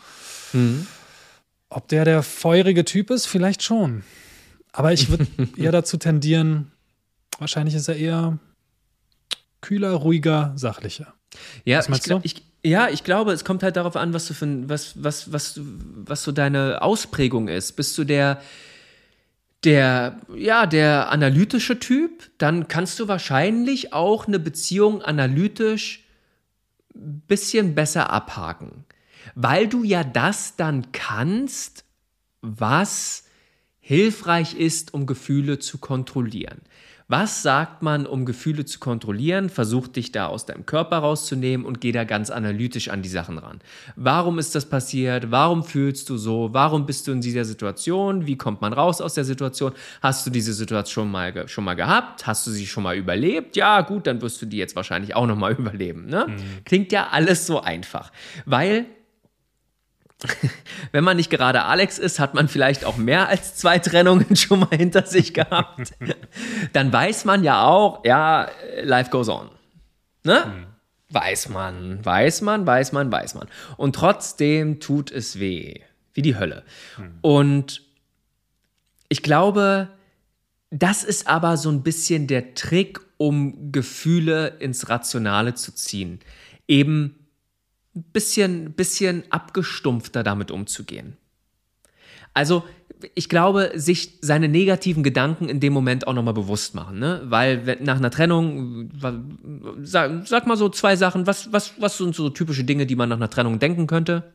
Ob der feurige Typ ist? Vielleicht schon. Aber ich würde eher dazu tendieren, wahrscheinlich ist er eher kühler, ruhiger, sachlicher. Ja, was meinst du? Ich glaube, es kommt halt darauf an, was so deine Ausprägung ist. Bist du der analytische Typ, dann kannst du wahrscheinlich auch eine Beziehung analytisch ein bisschen besser abhaken. Weil du ja das dann kannst, was hilfreich ist, um Gefühle zu kontrollieren. Was sagt man, um Gefühle zu kontrollieren? Versuch dich da aus deinem Körper rauszunehmen und geh da ganz analytisch an die Sachen ran. Warum ist das passiert? Warum fühlst du so? Warum bist du in dieser Situation? Wie kommt man raus aus der Situation? Hast du diese Situation schon mal gehabt? Hast du sie schon mal überlebt? Ja, gut, dann wirst du die jetzt wahrscheinlich auch noch mal überleben. Ne? Klingt ja alles so einfach. Weil wenn man nicht gerade Alex ist, hat man vielleicht auch mehr als 2 Trennungen schon mal hinter sich gehabt. Dann weiß man ja auch, ja, life goes on. Ne? Weiß man. Und trotzdem tut es weh. Wie die Hölle. Und ich glaube, das ist aber so ein bisschen der Trick, um Gefühle ins Rationale zu ziehen. Eben bisschen abgestumpfter damit umzugehen. Also ich glaube, sich seine negativen Gedanken in dem Moment auch nochmal bewusst machen, ne? Weil nach einer Trennung, sag mal so 2 Sachen, was sind so typische Dinge, die man nach einer Trennung denken könnte?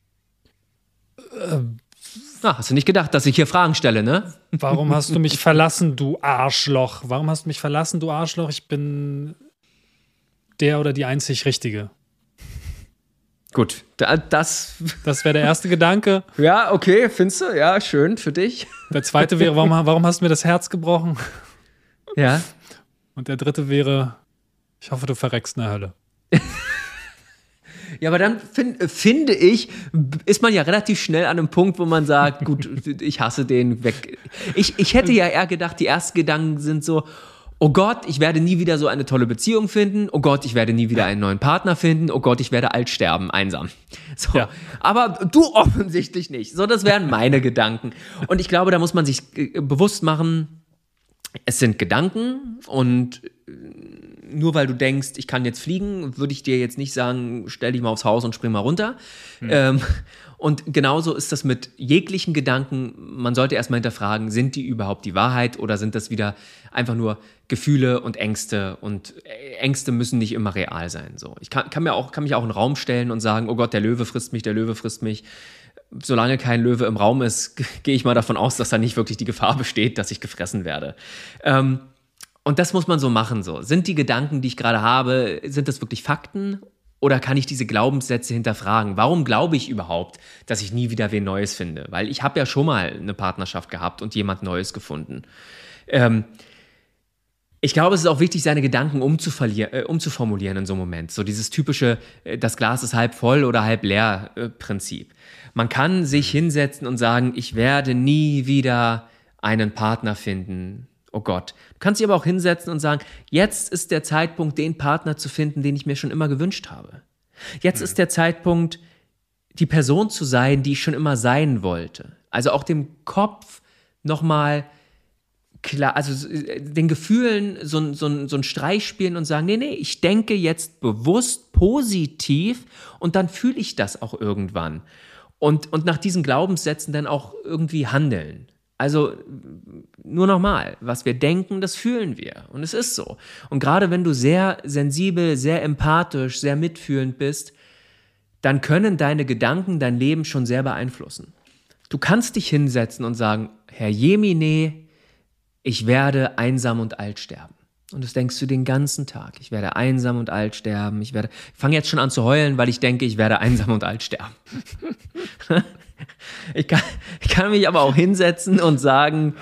Hast du nicht gedacht, dass ich hier Fragen stelle, ne? Warum hast du mich verlassen, du Arschloch? Ich bin der oder die einzig Richtige. Gut, das wäre der erste Gedanke. Ja, okay, findest du? Ja, schön für dich. Der zweite wäre, warum hast du mir das Herz gebrochen? Ja. Und der dritte wäre, ich hoffe, du verreckst in der Hölle. Ja, aber dann finde ich, ist man ja relativ schnell an einem Punkt, wo man sagt, gut, ich hasse den weg. Ich hätte ja eher gedacht, die ersten Gedanken sind so, oh Gott, ich werde nie wieder so eine tolle Beziehung finden. Oh Gott, ich werde nie wieder einen neuen Partner finden. Oh Gott, ich werde alt sterben, einsam. So. Ja. Aber du offensichtlich nicht. So, das wären meine Gedanken. Und ich glaube, da muss man sich bewusst machen, es sind Gedanken und nur weil du denkst, ich kann jetzt fliegen, würde ich dir jetzt nicht sagen, stell dich mal aufs Haus und spring mal runter. Und genauso ist das mit jeglichen Gedanken. Man sollte erstmal hinterfragen, sind die überhaupt die Wahrheit oder sind das wieder einfach nur Gefühle und Ängste? Und Ängste müssen nicht immer real sein. So. Ich kann mich auch in den Raum stellen und sagen, oh Gott, der Löwe frisst mich. Solange kein Löwe im Raum ist, gehe ich mal davon aus, dass da nicht wirklich die Gefahr besteht, dass ich gefressen werde. Und das muss man so machen. So. Sind die Gedanken, die ich gerade habe, sind das wirklich Fakten? Oder kann ich diese Glaubenssätze hinterfragen? Warum glaube ich überhaupt, dass ich nie wieder wen Neues finde? Weil ich habe ja schon mal eine Partnerschaft gehabt und jemand Neues gefunden. Ich glaube, es ist auch wichtig, seine Gedanken umzuformulieren in so einem Moment. So dieses typische, das Glas ist halb voll oder halb leer Prinzip. Man kann sich hinsetzen und sagen, ich werde nie wieder einen Partner finden. Oh Gott. Du kannst dich aber auch hinsetzen und sagen, jetzt ist der Zeitpunkt, den Partner zu finden, den ich mir schon immer gewünscht habe. Jetzt ist der Zeitpunkt, die Person zu sein, die ich schon immer sein wollte. Also auch dem Kopf nochmal klar, also den Gefühlen so ein Streich spielen und sagen, nee, ich denke jetzt bewusst positiv und dann fühle ich das auch irgendwann. Und nach diesen Glaubenssätzen dann auch irgendwie handeln. Also nur nochmal, was wir denken, das fühlen wir. Und es ist so. Und gerade wenn du sehr sensibel, sehr empathisch, sehr mitfühlend bist, dann können deine Gedanken dein Leben schon sehr beeinflussen. Du kannst dich hinsetzen und sagen, Herr Jemine, ich werde einsam und alt sterben. Und das denkst du den ganzen Tag. Ich werde einsam und alt sterben. Ich fange jetzt schon an zu heulen, weil ich denke, ich werde einsam und alt sterben. Ich kann mich aber auch hinsetzen und sagen,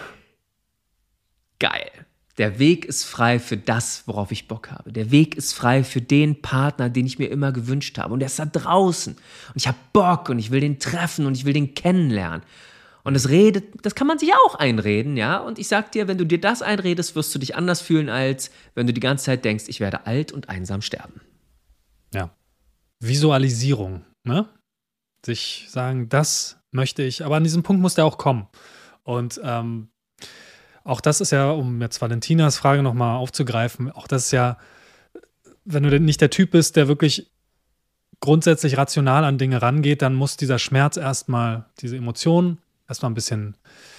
geil, der Weg ist frei für das, worauf ich Bock habe. Der Weg ist frei für den Partner, den ich mir immer gewünscht habe. Und der ist da draußen. Und ich habe Bock und ich will den treffen und ich will den kennenlernen. Und das kann man sich auch einreden, ja. Und ich sag dir, wenn du dir das einredest, wirst du dich anders fühlen, als wenn du die ganze Zeit denkst, ich werde alt und einsam sterben. Ja. Visualisierung, ne? Sich sagen, das möchte ich, aber an diesem Punkt muss der auch kommen. Und auch das ist ja, um jetzt Valentinas Frage nochmal aufzugreifen, auch das ist ja, wenn du nicht der Typ bist, der wirklich grundsätzlich rational an Dinge rangeht, dann muss dieser Schmerz erstmal, diese Emotionen erstmal ein bisschen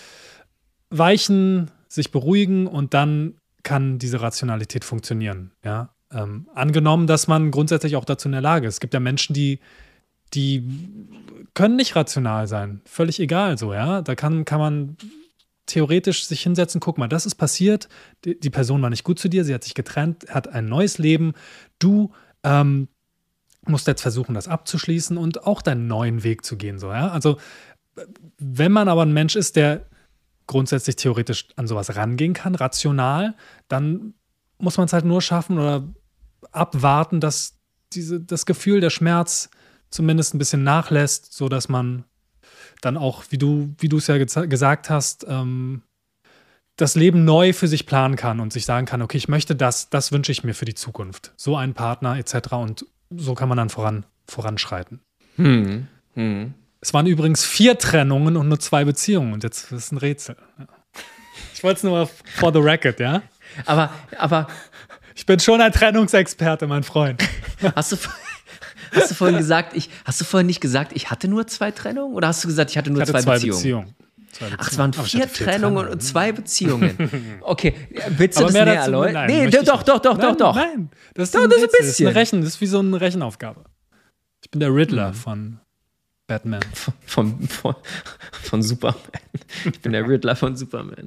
weichen, sich beruhigen und dann kann diese Rationalität funktionieren. Ja? Angenommen, dass man grundsätzlich auch dazu in der Lage ist. Es gibt ja Menschen, die können nicht rational sein. Völlig egal so, ja. Da kann man theoretisch sich hinsetzen, guck mal, das ist passiert, die Person war nicht gut zu dir, sie hat sich getrennt, hat ein neues Leben, du musst jetzt versuchen, das abzuschließen und auch deinen neuen Weg zu gehen, so, ja. Also, wenn man aber ein Mensch ist, der grundsätzlich theoretisch an sowas rangehen kann, rational, dann muss man es halt nur schaffen oder abwarten, dass das Gefühl, der Schmerz zumindest ein bisschen nachlässt, sodass man dann auch, wie du es ja gesagt hast, das Leben neu für sich planen kann und sich sagen kann, okay, ich möchte das wünsche ich mir für die Zukunft. So einen Partner etc. Und so kann man dann voranschreiten. Es waren übrigens 4 Trennungen und nur 2 Beziehungen und jetzt ist es ein Rätsel. Ja. Ich wollte es nur mal for the record, ja? Aber ich bin schon ein Trennungsexperte, mein Freund. Hast du vorhin nicht gesagt, ich hatte nur 2 Trennungen? Oder hast du gesagt, ich hatte nur 2 Beziehungen? Ach, es waren 4 Trennungen und 2 Beziehungen. Okay, willst du das näher erläutern? Nee, doch. Nein, das ist ein bisschen. Das ist wie so eine Rechenaufgabe. Ich bin der Riddler von Batman. Von Superman. Ich bin der Riddler von Superman.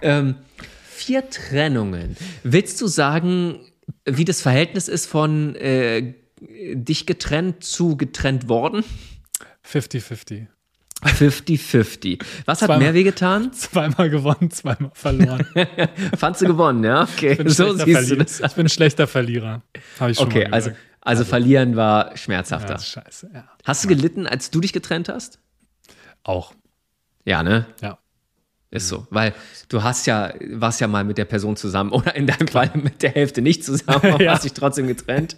4 Trennungen. Willst du sagen, wie das Verhältnis ist von dich getrennt zu getrennt worden? 50-50. 50-50. Was hat mehr wehgetan? 2-mal gewonnen, 2-mal verloren. Fandst du gewonnen, ja? Okay, so siehst du das. Ich bin ein schlechter Verlierer. Habe ich schon mal gesagt. Also verlieren war schmerzhafter. Ja, das ist scheiße, ja. Hast du gelitten, als du dich getrennt hast? Auch. Ja, ne? Ja. Ist so, weil du warst ja mal mit der Person zusammen oder in deinem Fall mit der Hälfte nicht zusammen, aber hast dich trotzdem getrennt.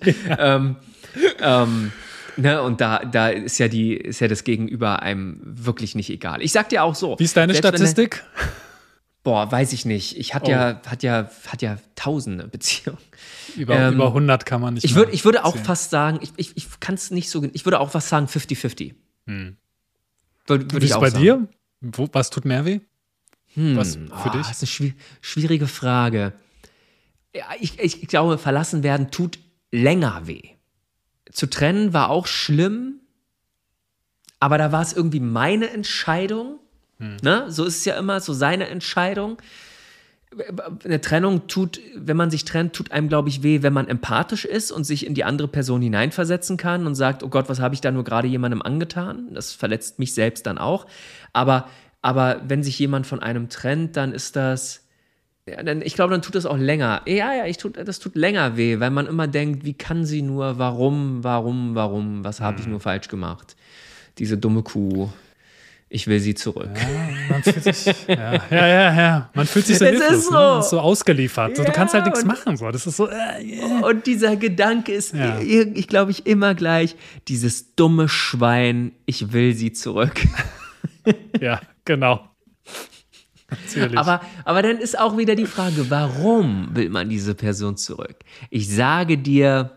Ja. Ne, und da ist ja das Gegenüber einem wirklich nicht egal. Ich sag dir auch so. Wie ist deine Statistik? Weiß ich nicht. Ich hat ja tausende Beziehungen. Über 100 kann man nicht. Ich würde auch fast sagen, ich kann es nicht so. Ich würde auch was sagen 50-50. Wie ist es bei dir? Was tut mehr weh? Was für dich? Das ist eine schwierige Frage. Ja, ich glaube, verlassen werden tut länger weh. Zu trennen war auch schlimm, aber da war es irgendwie meine Entscheidung. Ne? So ist es ja immer, so seine Entscheidung. eine Trennung tut, wenn man sich trennt, tut einem, glaube ich, weh, wenn man empathisch ist und sich in die andere Person hineinversetzen kann und sagt, oh Gott, was habe ich da nur gerade jemandem angetan? Das verletzt mich selbst dann auch. Aber wenn sich jemand von einem trennt, dann ist das, ich glaube, dann tut das auch länger. Das tut länger weh, weil man immer denkt, wie kann sie nur, warum, was habe ich nur falsch gemacht? Diese dumme Kuh. Ich will sie zurück. Ja, man fühlt sich, Man fühlt sich so hilflos, ist so. Ne? So ausgeliefert. So, du kannst halt nichts und- machen. So. Das ist so, Und dieser Gedanke ist, Ja. ich glaube, immer gleich, dieses dumme Schwein, ich will sie zurück. Ja, genau. Natürlich. Aber dann ist auch wieder die Frage, warum will man diese Person zurück? Ich sage dir,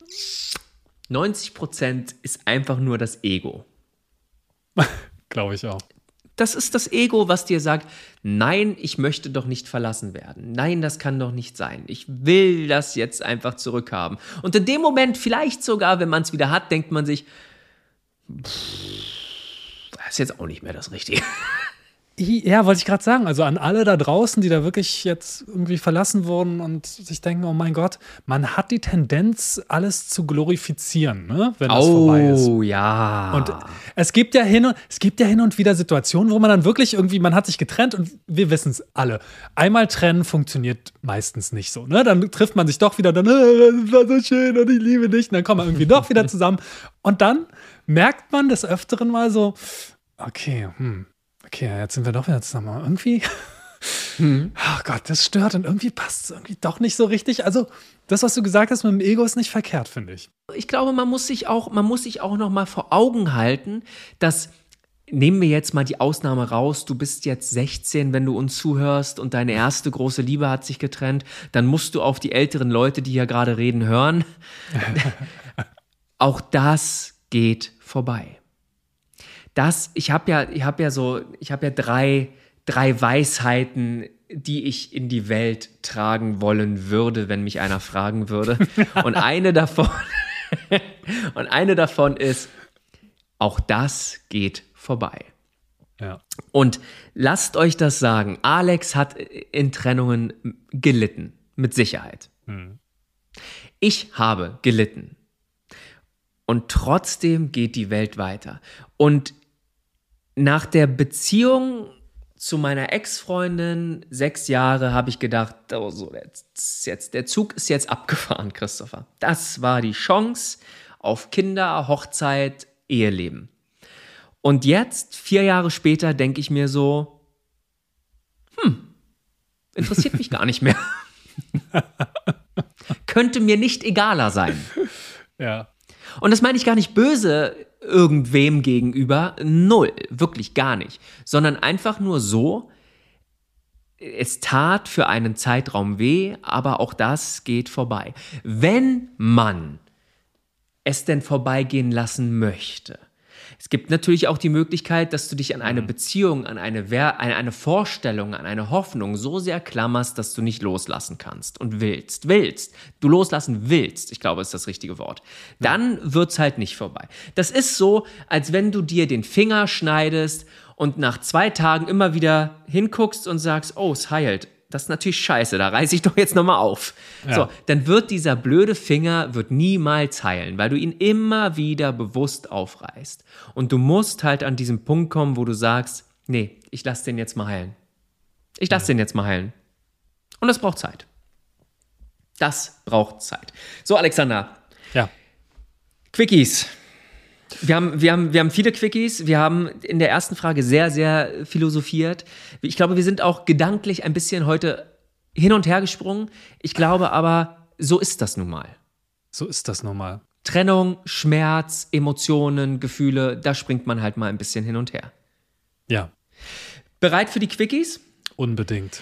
90% ist einfach nur das Ego. Glaube ich auch. Das ist das Ego, was dir sagt, nein, ich möchte doch nicht verlassen werden. Nein, das kann doch nicht sein. Ich will das jetzt einfach zurückhaben. Und in dem Moment, vielleicht sogar, wenn man es wieder hat, denkt man sich, das ist jetzt auch nicht mehr das Richtige. Ja, wollte ich gerade sagen. Also an alle da draußen, die da wirklich jetzt irgendwie verlassen wurden und sich denken, oh mein Gott, man hat die Tendenz, alles zu glorifizieren, ne? Wenn das vorbei ist. Oh, ja. Und es gibt ja hin und wieder Situationen, wo man dann wirklich irgendwie, man hat sich getrennt und wir wissen es alle. Einmal trennen funktioniert meistens nicht so. Ne? Dann trifft man sich doch wieder, dann, das war so schön und ich liebe dich. Und dann kommt man irgendwie doch wieder zusammen. Und dann merkt man des Öfteren mal so, okay, jetzt sind wir doch wieder zusammen. Aber irgendwie, ach Gott, das stört und irgendwie passt es irgendwie doch nicht so richtig. Also das, was du gesagt hast mit dem Ego, ist nicht verkehrt, finde ich. Ich glaube, man muss sich auch noch mal vor Augen halten, dass, nehmen wir jetzt mal die Ausnahme raus, du bist jetzt 16, wenn du uns zuhörst und deine erste große Liebe hat sich getrennt, dann musst du auf die älteren Leute, die hier gerade reden, hören. Auch das geht vorbei. Ich habe ja drei Weisheiten, die ich in die Welt tragen wollen würde, wenn mich einer fragen würde. Und eine davon ist, auch das geht vorbei. Ja. Und lasst euch das sagen, Alex hat in Trennungen gelitten, mit Sicherheit. Ich habe gelitten. Und trotzdem geht die Welt weiter. Und nach der Beziehung zu meiner Ex-Freundin, 6 Jahre, habe ich gedacht, oh, so, der Zug ist jetzt abgefahren, Christopher. Das war die Chance auf Kinder, Hochzeit, Eheleben. Und jetzt, 4 Jahre später, denke ich mir so, interessiert mich gar nicht mehr. Könnte mir nicht egaler sein. Ja. Und das meine ich gar nicht böse irgendwem gegenüber, null, wirklich gar nicht, sondern einfach nur so, es tat für einen Zeitraum weh, aber auch das geht vorbei. Wenn man es denn vorbeigehen lassen möchte. Es gibt natürlich auch die Möglichkeit, dass du dich an eine Beziehung, an eine Vorstellung, an eine Hoffnung so sehr klammerst, dass du nicht loslassen kannst und willst. Du loslassen willst, ich glaube, ist das richtige Wort. Dann wird's halt nicht vorbei. Das ist so, als wenn du dir den Finger schneidest und nach 2 Tagen immer wieder hinguckst und sagst, oh, es heilt. Das ist natürlich scheiße, da reiße ich doch jetzt nochmal auf. Ja. So, dann wird dieser blöde Finger niemals heilen, weil du ihn immer wieder bewusst aufreißt. Und du musst halt an diesen Punkt kommen, wo du sagst, nee, ich lass den jetzt mal heilen. Und das braucht Zeit. So, Alexander. Ja. Quickies. Wir haben viele Quickies. Wir haben in der ersten Frage sehr, sehr philosophiert. Ich glaube, wir sind auch gedanklich ein bisschen heute hin und her gesprungen. Ich glaube aber, so ist das nun mal. Trennung, Schmerz, Emotionen, Gefühle, da springt man halt mal ein bisschen hin und her. Ja. Bereit für die Quickies? Unbedingt.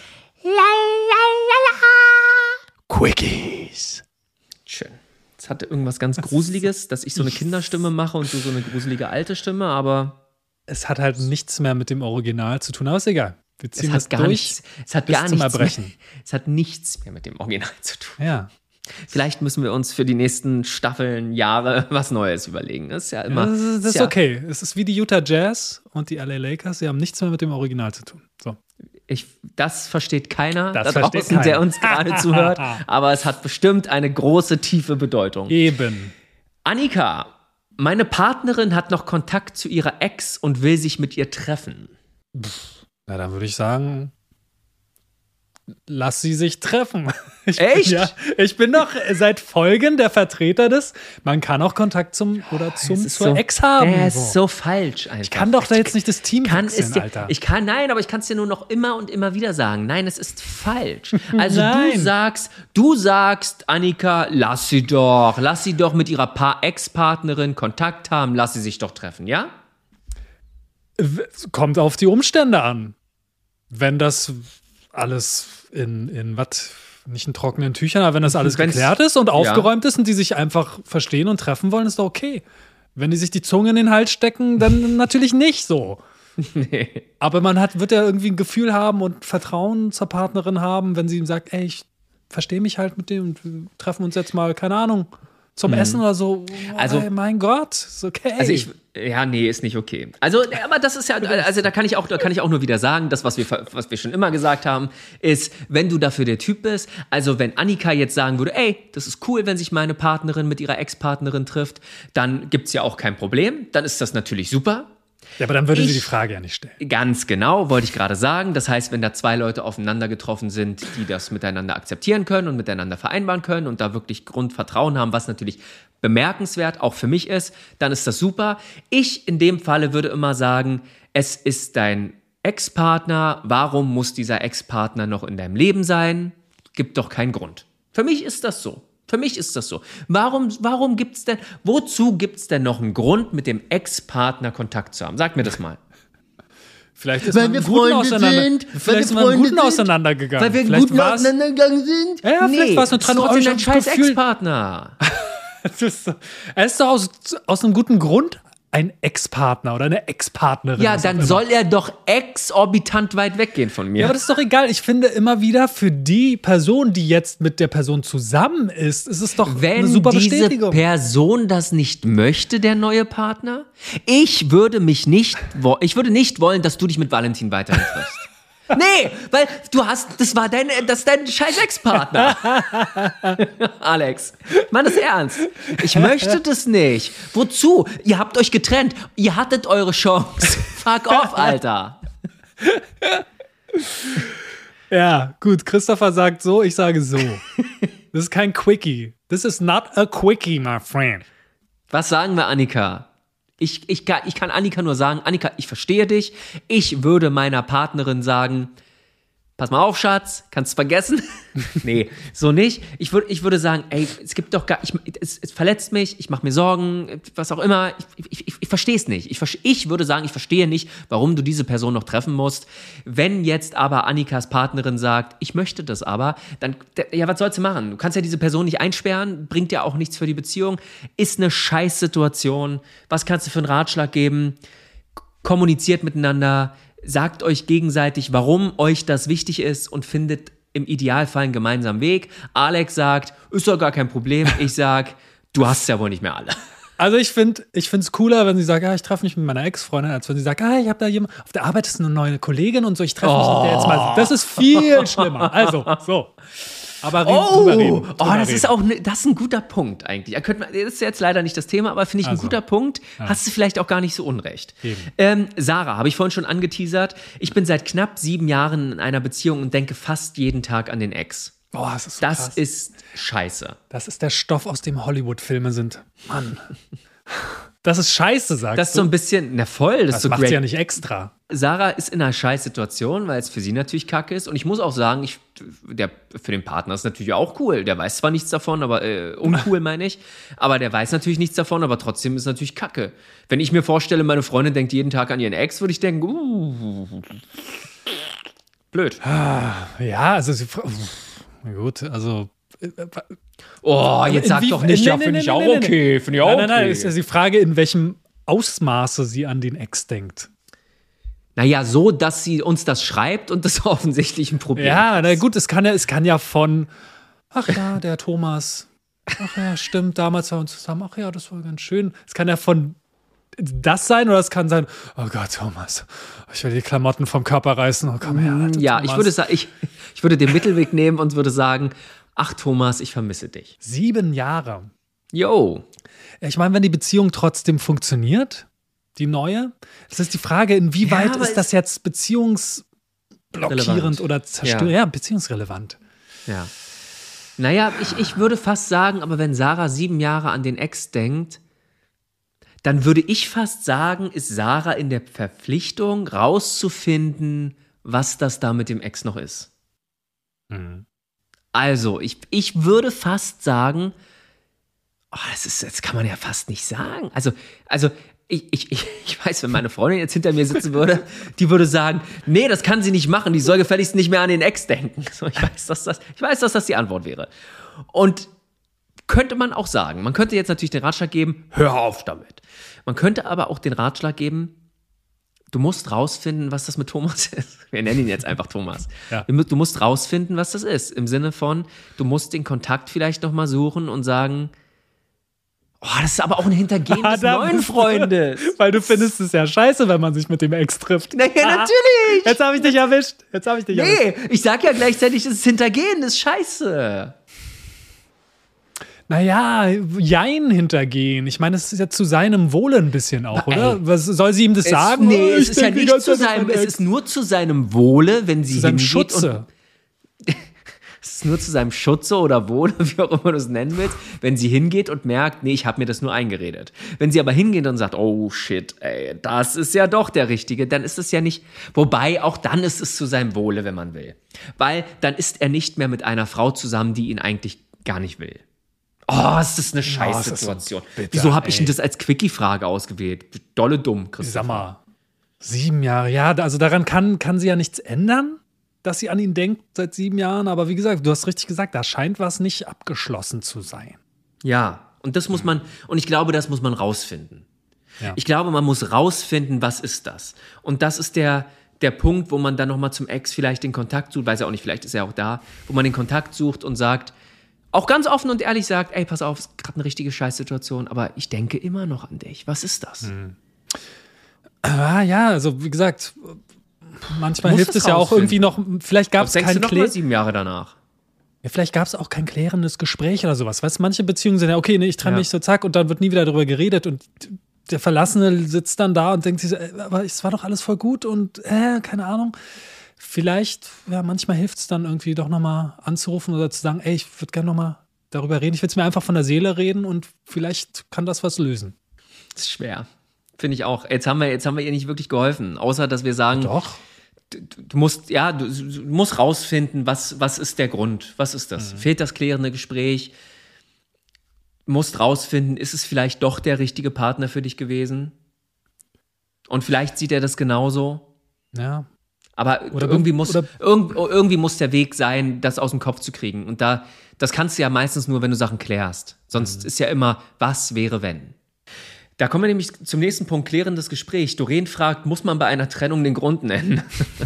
Quickies. Schön. Es hatte irgendwas ganz Gruseliges, dass ich so eine Kinderstimme mache und du so eine gruselige alte Stimme, aber Es hat halt nichts mehr mit dem Original zu tun, aber ist egal. Wir es ziehen hat das gar durch nichts, es hat bis gar zum nichts Erbrechen. mehr, es hat nichts mehr mit dem Original zu tun. Ja. Vielleicht müssen wir uns für die nächsten Staffeln, Jahre was Neues überlegen. Das ist ja immer. Das ist ist ja, okay. Es ist wie die Utah Jazz und die LA Lakers. Sie haben nichts mehr mit dem Original zu tun. So. Das versteht keiner Das da versteht draußen, keiner. der uns gerade zuhört, aber es hat bestimmt eine große, tiefe Bedeutung. Eben. Annika, meine Partnerin hat noch Kontakt zu ihrer Ex und will sich mit ihr treffen. Na, dann würde ich sagen, lass sie sich treffen. Echt? Ich bin doch seit Folgen der Vertreter des, man kann auch Kontakt zur Ex haben. Der ist so falsch einfach. Ich kann doch da jetzt nicht das Team wechseln, Alter. Nein, aber ich kann es dir nur noch immer und immer wieder sagen. Nein, es ist falsch. Also Nein. du sagst, Annika, lass sie doch mit ihrer Ex-Partnerin Kontakt haben, lass sie sich doch treffen, ja? Kommt auf die Umstände an. Wenn das alles in was, nicht in trockenen Tüchern, aber wenn das alles geklärt ist und aufgeräumt ist und die sich einfach verstehen und treffen wollen, ist doch okay. Wenn die sich die Zunge in den Hals stecken, dann natürlich nicht so. Nee. Aber wird ja irgendwie ein Gefühl haben und Vertrauen zur Partnerin haben, wenn sie ihm sagt, ey, ich verstehe mich halt mit dem und wir treffen uns jetzt mal, keine Ahnung, zum Essen oder so. Also, ey, mein Gott, ist okay. Also ist nicht okay. Also, aber das ist ja, also da kann ich auch nur wieder sagen, das, was wir schon immer gesagt haben, ist, wenn du dafür der Typ bist, also wenn Annika jetzt sagen würde, ey, das ist cool, wenn sich meine Partnerin mit ihrer Ex-Partnerin trifft, dann gibt's ja auch kein Problem, dann ist das natürlich super. Ja, aber dann würde sie die Frage ja nicht stellen. Ganz genau, wollte ich gerade sagen. Das heißt, wenn da zwei Leute aufeinander getroffen sind, die das miteinander akzeptieren können und miteinander vereinbaren können und da wirklich Grundvertrauen haben, was natürlich bemerkenswert auch für mich ist, dann ist das super. Ich in dem Falle würde immer sagen, es ist dein Ex-Partner. Warum muss dieser Ex-Partner noch in deinem Leben sein? Gibt doch keinen Grund. Für mich ist das so. Wozu gibt's denn noch einen Grund, mit dem Ex-Partner Kontakt zu haben? Sag mir das mal. Vielleicht ist man gut auseinandergegangen. Weil wir gut auseinandergegangen sind? Ja, vielleicht war es eine Trennung. Trotzdem dein scheiß Ex-Partner. Er ist doch aus einem guten Grund ein Ex-Partner oder eine Ex-Partnerin. Ja, dann soll er doch exorbitant weit weggehen von mir. Ja, aber das ist doch egal. Ich finde immer wieder, für die Person, die jetzt mit der Person zusammen ist es doch eine super Bestätigung. Wenn diese Person das nicht möchte, der neue Partner, ich würde nicht wollen, dass du dich mit Valentin weiterhin triffst. Nee, weil das ist dein scheiß Ex-Partner. Alex, Mann, das ist ernst. Ich möchte das nicht. Wozu? Ihr habt euch getrennt. Ihr hattet eure Chance. Fuck off, Alter. Ja, gut. Christopher sagt so, ich sage so. Das ist kein Quickie. This is not a Quickie, my friend. Was sagen wir, Annika? Ich kann Annika nur sagen, Annika, ich verstehe dich. Ich würde meiner Partnerin sagen, pass mal auf, Schatz, kannst du vergessen? Nee, so nicht. Ich würde sagen, ey, es gibt doch es verletzt mich, ich mache mir Sorgen, was auch immer. Ich verstehe es nicht. Ich würde sagen, ich verstehe nicht, warum du diese Person noch treffen musst. Wenn jetzt aber Annikas Partnerin sagt, ich möchte das aber, dann, ja, was sollst du machen? Du kannst ja diese Person nicht einsperren, bringt ja auch nichts für die Beziehung. Ist eine Scheißsituation. Was kannst du für einen Ratschlag geben? Kommuniziert miteinander. Sagt euch gegenseitig, warum euch das wichtig ist und findet im Idealfall einen gemeinsamen Weg. Alex sagt, ist doch gar kein Problem. Ich sag, du hast ja wohl nicht mehr alle. Also ich finde es cooler, wenn sie sagt, ich treffe mich mit meiner Ex-Freundin, als wenn sie sagt, ich habe da jemand, auf der Arbeit ist eine neue Kollegin und so, ich treffe mich mit der jetzt mal. Das ist viel schlimmer. Also, so. Aber drüber reden. Das ist ein guter Punkt eigentlich. Das ist jetzt leider nicht das Thema, aber finde ich ein guter Punkt. Ja. Hast du vielleicht auch gar nicht so unrecht. Sarah, habe ich vorhin schon angeteasert. Ich bin seit knapp 7 Jahren in einer Beziehung und denke fast jeden Tag an den Ex. Das ist so Das krass. ist scheiße. Das ist der Stoff, aus dem Hollywood-Filme sind. Mann. Das ist scheiße, sagst du. Das ist so ein bisschen, voll. Das macht so sie ja nicht extra. Sarah ist in einer Scheißsituation, weil es für sie natürlich kacke ist. Und ich muss auch sagen, für den Partner ist natürlich auch cool. Der weiß zwar nichts davon, aber uncool meine ich. Aber der weiß natürlich nichts davon, aber trotzdem ist es natürlich kacke. Wenn ich mir vorstelle, meine Freundin denkt jeden Tag an ihren Ex, würde ich denken, blöd. Ja, also gut, also jetzt sag doch nicht, finde ich auch okay. Finde ich auch okay. Nein, ist ja die Frage, in welchem Ausmaße sie an den Ex denkt. Naja, so, dass sie uns das schreibt und das offensichtlich ein Problem ist. Ja, na gut, es kann ja von, ach ja, der Thomas, ach ja, stimmt, damals waren wir zusammen, ach ja, das war ganz schön. Es kann ja von das sein oder es kann sein, oh Gott, Thomas, ich will die Klamotten vom Körper reißen. Oh, komm her, Alter, Ja, Thomas. ich würde den Mittelweg nehmen und würde sagen, ach Thomas, ich vermisse dich. 7 Jahre. Yo. Ich meine, wenn die Beziehung trotzdem funktioniert, die neue, das ist die Frage, inwieweit aber ist das jetzt beziehungsblockierend relevant. oder zerstörend? Ja, beziehungsrelevant. Ja. Naja, ich würde fast sagen, aber wenn Sarah 7 Jahre an den Ex denkt, dann würde ich fast sagen, ist Sarah in der Verpflichtung, rauszufinden, was das da mit dem Ex noch ist. Also, ich würde fast sagen, das kann man ja fast nicht sagen. Also ich weiß, wenn meine Freundin jetzt hinter mir sitzen würde, die würde sagen, nee, das kann sie nicht machen, die soll gefälligst nicht mehr an den Ex denken. So, ich weiß, dass das die Antwort wäre. Und könnte man auch sagen, man könnte jetzt natürlich den Ratschlag geben, hör auf damit. Man könnte aber auch den Ratschlag geben, du musst rausfinden, was das mit Thomas ist. Wir nennen ihn jetzt einfach Thomas. Ja. Du musst rausfinden, was das ist. Im Sinne von, du musst den Kontakt vielleicht nochmal suchen und sagen, das ist aber auch ein Hintergehen des neuen Freundes. Weil du findest es ja scheiße, wenn man sich mit dem Ex trifft. Naja, natürlich. Jetzt habe ich dich erwischt. Nee, ich sag ja gleichzeitig, das ist Hintergehen, das ist scheiße. Naja, jein hintergehen. Ich meine, es ist ja zu seinem Wohle ein bisschen auch, oder? Was soll sie ihm das sagen? Nee, Oh, es ist ja nicht zu Zeit seinem, an meinen es Ex. ist nur zu seinem Wohle, wenn sie Zu seinem hingeht Schutze. Es ist nur zu seinem Schutze oder Wohle, wie auch immer du es nennen willst, wenn sie hingeht und merkt, nee, ich habe mir das nur eingeredet. Wenn sie aber hingeht und sagt, oh shit, ey, das ist ja doch der Richtige, dann ist es ja nicht, wobei auch dann ist es zu seinem Wohle, wenn man will. Weil dann ist er nicht mehr mit einer Frau zusammen, die ihn eigentlich gar nicht will. Es ist eine Scheißsituation. ist so bitter, Wieso habe ich denn ey. das als Quickie-Frage ausgewählt? Dolle dumm, Christoph. Sag mal, 7 Jahre. Ja, also daran kann sie ja nichts ändern, dass sie an ihn denkt seit 7 Jahren. Aber wie gesagt, du hast richtig gesagt, da scheint was nicht abgeschlossen zu sein. Ja, und das muss man, und ich glaube, das muss man rausfinden. Ja. Ich glaube, man muss rausfinden, was ist das? Und das ist der Punkt, wo man dann nochmal zum Ex vielleicht den Kontakt sucht, weiß er auch nicht, vielleicht ist er auch da, wo man den Kontakt sucht und sagt, auch ganz offen und ehrlich sagt, ey, pass auf, ist gerade eine richtige Scheißsituation, aber ich denke immer noch an dich. Was ist das? Ja, also wie gesagt, manchmal Muss hilft es es ja auch rausfinden. irgendwie noch, vielleicht gab Was es denkst du kein noch mal 7 Jahre danach? Ja, vielleicht gab es auch kein klärendes Gespräch oder sowas. Weißt du, manche Beziehungen sind ja, okay, nee, ich trenne mich so, zack, und dann wird nie wieder darüber geredet und der Verlassene sitzt dann da und denkt sich so, aber es war doch alles voll gut und keine Ahnung. Vielleicht, ja, manchmal hilft es dann irgendwie doch nochmal anzurufen oder zu sagen, ey, ich würde gerne nochmal darüber reden. Ich will es mir einfach von der Seele reden und vielleicht kann das was lösen. Das ist schwer. Finde ich auch. Jetzt haben wir ihr nicht wirklich geholfen, außer dass wir sagen, Doch. du musst rausfinden, was ist der Grund? Was ist das? Fehlt das klärende Gespräch? Musst rausfinden, ist es vielleicht doch der richtige Partner für dich gewesen? Und vielleicht sieht er das genauso. Ja. Aber Oder- irgendwie muss oder- irgendwie muss der Weg sein, das aus dem Kopf zu kriegen. Und das kannst du ja meistens nur, wenn du Sachen klärst. Sonst ist ja immer, was wäre, wenn? Da kommen wir nämlich zum nächsten Punkt, klärendes Gespräch. Doreen fragt, muss man bei einer Trennung den Grund nennen?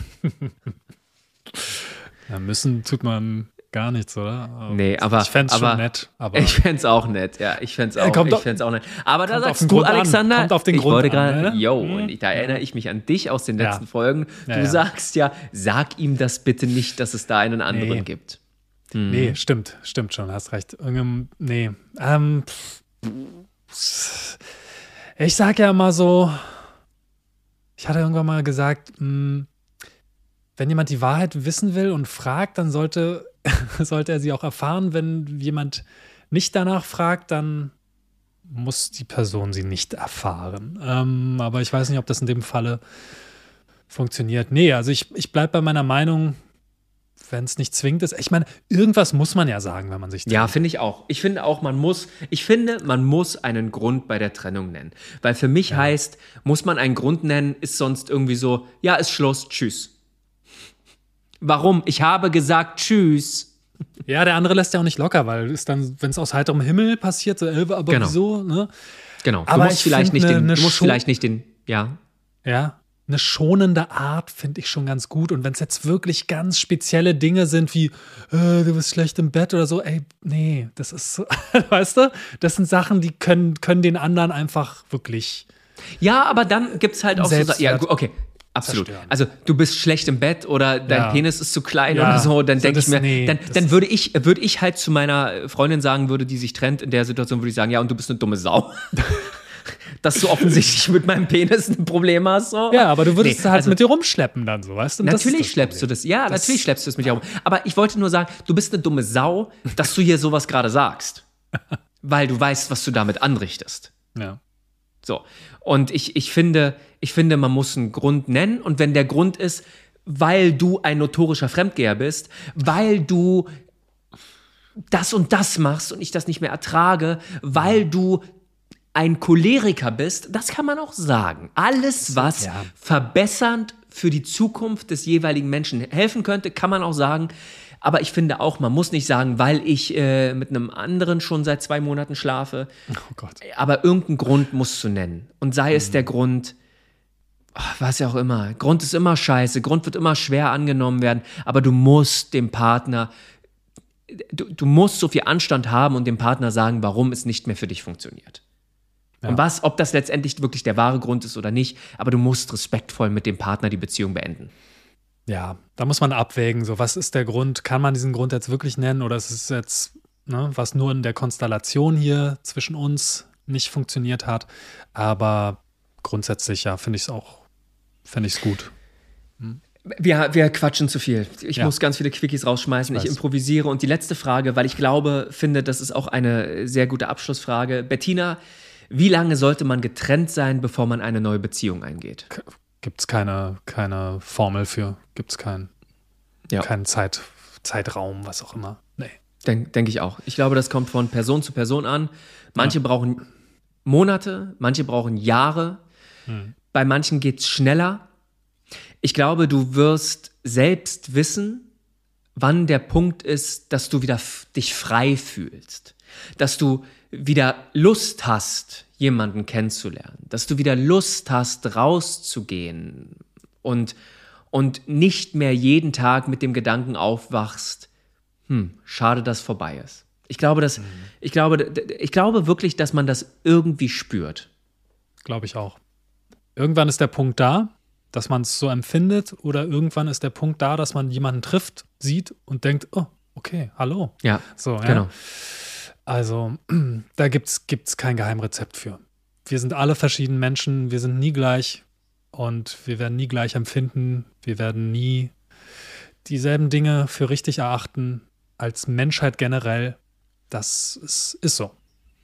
Ja, müssen tut man gar nichts, oder? Nee, aber ich fände es aber- schon nett. Aber Ich fände es auch nett, ja. Ich fände es Kommt auch, doch- nett. Aber da kommt auf sagst den du, Grund an. Alexander, Kommt auf den ich Grund wollte an, gerade, ne? und da erinnere ich mich an dich aus den Ja. letzten Folgen. Du Ja, ja. sagst ja, sag ihm das bitte nicht, dass es da einen anderen Nee. gibt. Nee, stimmt schon, hast recht. Nee. Ich sag ja immer so, ich hatte irgendwann mal gesagt, wenn jemand die Wahrheit wissen will und fragt, dann sollte er sie auch erfahren. Wenn jemand nicht danach fragt, dann muss die Person sie nicht erfahren. Aber ich weiß nicht, ob das in dem Falle funktioniert. Nee, also ich bleibe bei meiner Meinung, wenn es nicht zwingend ist. Ich meine, irgendwas muss man ja sagen, wenn man sich trennt. Ja, finde ich auch. Ich finde, man muss einen Grund bei der Trennung nennen. Weil für mich heißt, muss man einen Grund nennen, ist sonst irgendwie so, ja, ist Schluss, tschüss. Warum? Ich habe gesagt, tschüss. Ja, der andere lässt ja auch nicht locker, weil es dann, wenn es aus heiterem Himmel passiert, so, aber Genau. wieso, ne? Genau. Aber du musst ich vielleicht find nicht ne- den, ne du musst Scho- vielleicht nicht den, ja. Ja, eine schonende Art finde ich schon ganz gut. Und wenn es jetzt wirklich ganz spezielle Dinge sind, wie du bist schlecht im Bett oder so, ey, nee, das ist so, weißt du, das sind Sachen, die können den anderen einfach wirklich Ja, aber dann gibt es halt auch so, ja, okay, absolut. Zerstören. Also du bist schlecht im Bett oder dein Penis ist zu klein Ja. oder so, dann denke ich mir, Nee, dann würde ich halt zu meiner Freundin sagen, würde die sich trennt, in der Situation würde ich sagen, ja, und du bist eine dumme Sau. Dass du offensichtlich mit meinem Penis ein Problem hast. So. Ja, aber du würdest halt mit dir rumschleppen dann, so, weißt du? Und Natürlich schleppst du das. Ja, natürlich schleppst du es mit dir rum. Aber ich wollte nur sagen, du bist eine dumme Sau, dass du hier sowas gerade sagst. Weil du weißt, was du damit anrichtest. Ja. So. Und ich finde, man muss einen Grund nennen. Und wenn der Grund ist, weil du ein notorischer Fremdgeher bist, weil du das und das machst und ich das nicht mehr ertrage, weil du ein Choleriker bist, das kann man auch sagen. Alles, was verbessernd für die Zukunft des jeweiligen Menschen helfen könnte, kann man auch sagen. Aber ich finde auch, man muss nicht sagen, weil ich mit einem anderen schon seit 2 Monaten schlafe. Oh Gott. Aber irgendeinen Grund musst du nennen. Und sei es der Grund, was ja auch immer. Grund ist immer scheiße. Grund wird immer schwer angenommen werden. Aber du musst dem Partner, du musst so viel Anstand haben und dem Partner sagen, warum es nicht mehr für dich funktioniert. Ja. Und ob das letztendlich wirklich der wahre Grund ist oder nicht, aber du musst respektvoll mit dem Partner die Beziehung beenden. Ja, da muss man abwägen, so was ist der Grund, kann man diesen Grund jetzt wirklich nennen oder ist es jetzt, was nur in der Konstellation hier zwischen uns nicht funktioniert hat, aber grundsätzlich, ja, finde ich es gut. Wir quatschen zu viel. Ich muss ganz viele Quickies rausschmeißen. Ich improvisiere. Und die letzte Frage, weil ich finde, das ist auch eine sehr gute Abschlussfrage. Bettina, wie lange sollte man getrennt sein, bevor man eine neue Beziehung eingeht? Gibt es keine Formel für, gibt es keinen Zeitraum, was auch immer. Nee. Denke ich auch. Ich glaube, das kommt von Person zu Person an. Manche brauchen Monate, manche brauchen Jahre. Bei manchen geht es schneller. Ich glaube, du wirst selbst wissen, wann der Punkt ist, dass du wieder dich frei fühlst. Dass du wieder Lust hast, jemanden kennenzulernen. Dass du wieder Lust hast, rauszugehen und nicht mehr jeden Tag mit dem Gedanken aufwachst, schade, dass vorbei ist. Ich glaube wirklich, dass man das irgendwie spürt. Glaube ich auch. Irgendwann ist der Punkt da, dass man es so empfindet, oder irgendwann ist der Punkt da, dass man jemanden trifft, sieht und denkt, oh, okay, hallo. Ja, so, genau. Also, da gibt's kein Geheimrezept für. Wir sind alle verschiedene Menschen, wir sind nie gleich und wir werden nie gleich empfinden. Wir werden nie dieselben Dinge für richtig erachten als Menschheit generell. Das ist so.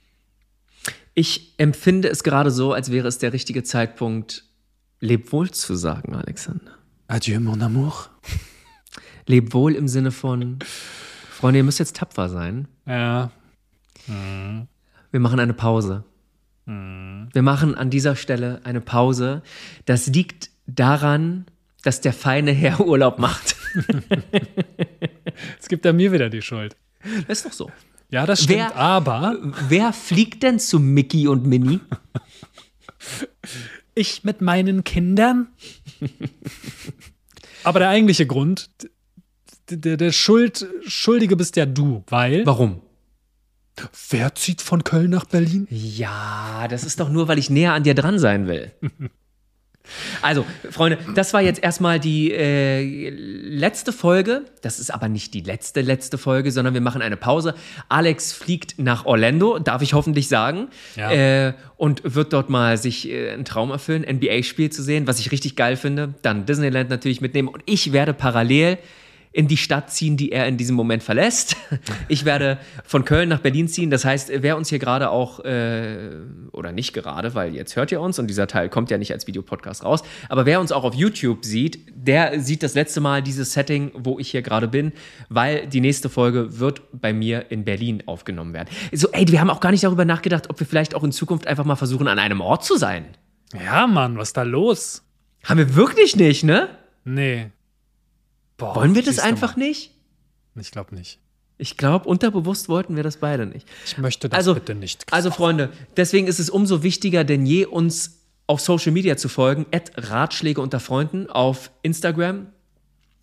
Ich empfinde es gerade so, als wäre es der richtige Zeitpunkt, leb wohl zu sagen, Alexander. Adieu, mon amour. Leb wohl im Sinne von, Freunde, ihr müsst jetzt tapfer sein. Ja. Wir machen eine Pause. Wir machen an dieser Stelle eine Pause. Das liegt daran, dass der feine Herr Urlaub macht. Jetzt gibt er mir wieder die Schuld. Das ist doch so. Ja, das stimmt, aber wer fliegt denn zu Mickey und Minnie? Ich mit meinen Kindern. Aber der eigentliche Grund, der Schuldige bist ja du, weil... Warum? Wer zieht von Köln nach Berlin? Ja, das ist doch nur, weil ich näher an dir dran sein will. Also, Freunde, das war jetzt erstmal die letzte Folge. Das ist aber nicht die letzte Folge, sondern wir machen eine Pause. Alex fliegt nach Orlando, darf ich hoffentlich sagen. Ja. Und wird dort mal sich einen Traum erfüllen, NBA-Spiel zu sehen, was ich richtig geil finde. Dann Disneyland natürlich mitnehmen. Und ich werde parallel in die Stadt ziehen, die er in diesem Moment verlässt. Ich werde von Köln nach Berlin ziehen. Das heißt, wer uns hier gerade auch, oder nicht gerade, weil jetzt hört ihr uns und dieser Teil kommt ja nicht als Videopodcast raus, aber wer uns auch auf YouTube sieht, der sieht das letzte Mal dieses Setting, wo ich hier gerade bin, weil die nächste Folge wird bei mir in Berlin aufgenommen werden. So, wir haben auch gar nicht darüber nachgedacht, ob wir vielleicht auch in Zukunft einfach mal versuchen, an einem Ort zu sein. Ja, Mann, was ist da los? Haben wir wirklich nicht, ne? Nee. Boah, wollen wir das einfach nicht? Ich glaube nicht. Ich glaube, unterbewusst wollten wir das beide nicht. Ich möchte das bitte nicht. Also Freunde, deswegen ist es umso wichtiger denn je, uns auf Social Media zu folgen, @Ratschläge unter Freunden auf Instagram.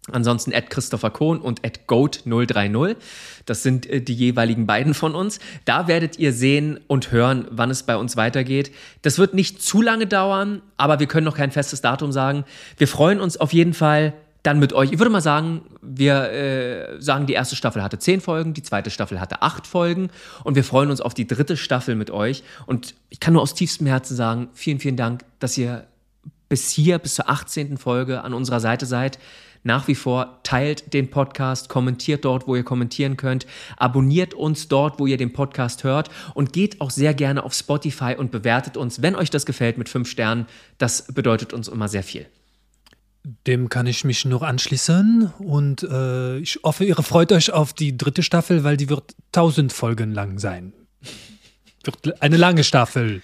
Ansonsten @Christopher Kohn und @goat030. Das sind die jeweiligen beiden von uns. Da werdet ihr sehen und hören, wann es bei uns weitergeht. Das wird nicht zu lange dauern, aber wir können noch kein festes Datum sagen. Wir freuen uns auf jeden Fall dann mit euch. Ich würde mal sagen, wir sagen, die erste Staffel hatte 10 Folgen, die zweite Staffel hatte 8 Folgen und wir freuen uns auf die 3. Staffel mit euch. Und ich kann nur aus tiefstem Herzen sagen, vielen, vielen Dank, dass ihr bis zur 18. Folge an unserer Seite seid. Nach wie vor teilt den Podcast, kommentiert dort, wo ihr kommentieren könnt, abonniert uns dort, wo ihr den Podcast hört und geht auch sehr gerne auf Spotify und bewertet uns, wenn euch das gefällt, mit 5 Sternen. Das bedeutet uns immer sehr viel. Dem kann ich mich nur anschließen und ich hoffe, ihr freut euch auf die 3. Staffel, weil die wird 1000 Folgen lang sein. Wird eine lange Staffel.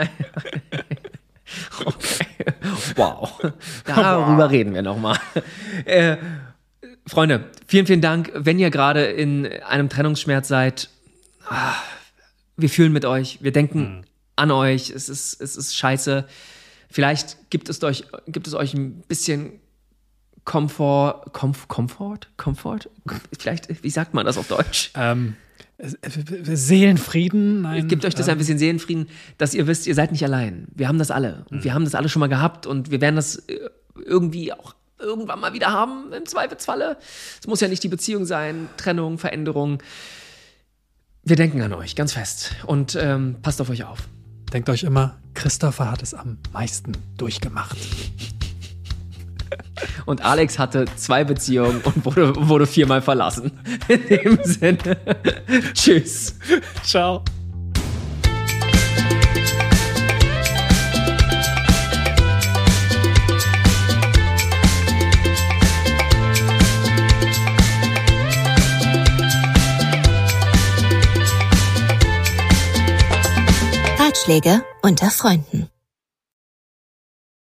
Okay. Wow. Darüber reden wir nochmal. Freunde, vielen, vielen Dank. Wenn ihr gerade in einem Trennungsschmerz seid, wir fühlen mit euch, wir denken an euch. Es ist scheiße. Vielleicht gibt es euch ein bisschen Komfort? Vielleicht, wie sagt man das auf Deutsch? Seelenfrieden? Nein, gibt euch das ein bisschen Seelenfrieden, dass ihr wisst, ihr seid nicht allein. Wir haben das alle. Und wir haben das alle schon mal gehabt und wir werden das irgendwie auch irgendwann mal wieder haben, im Zweifelsfalle. Es muss ja nicht die Beziehung sein, Trennung, Veränderung. Wir denken an euch, ganz fest. Und passt auf euch auf. Denkt euch immer, Christopher hat es am meisten durchgemacht. Und Alex hatte 2 Beziehungen und wurde 4-mal verlassen. In dem Sinne, tschüss. Ciao. Ratschläge unter Freunden.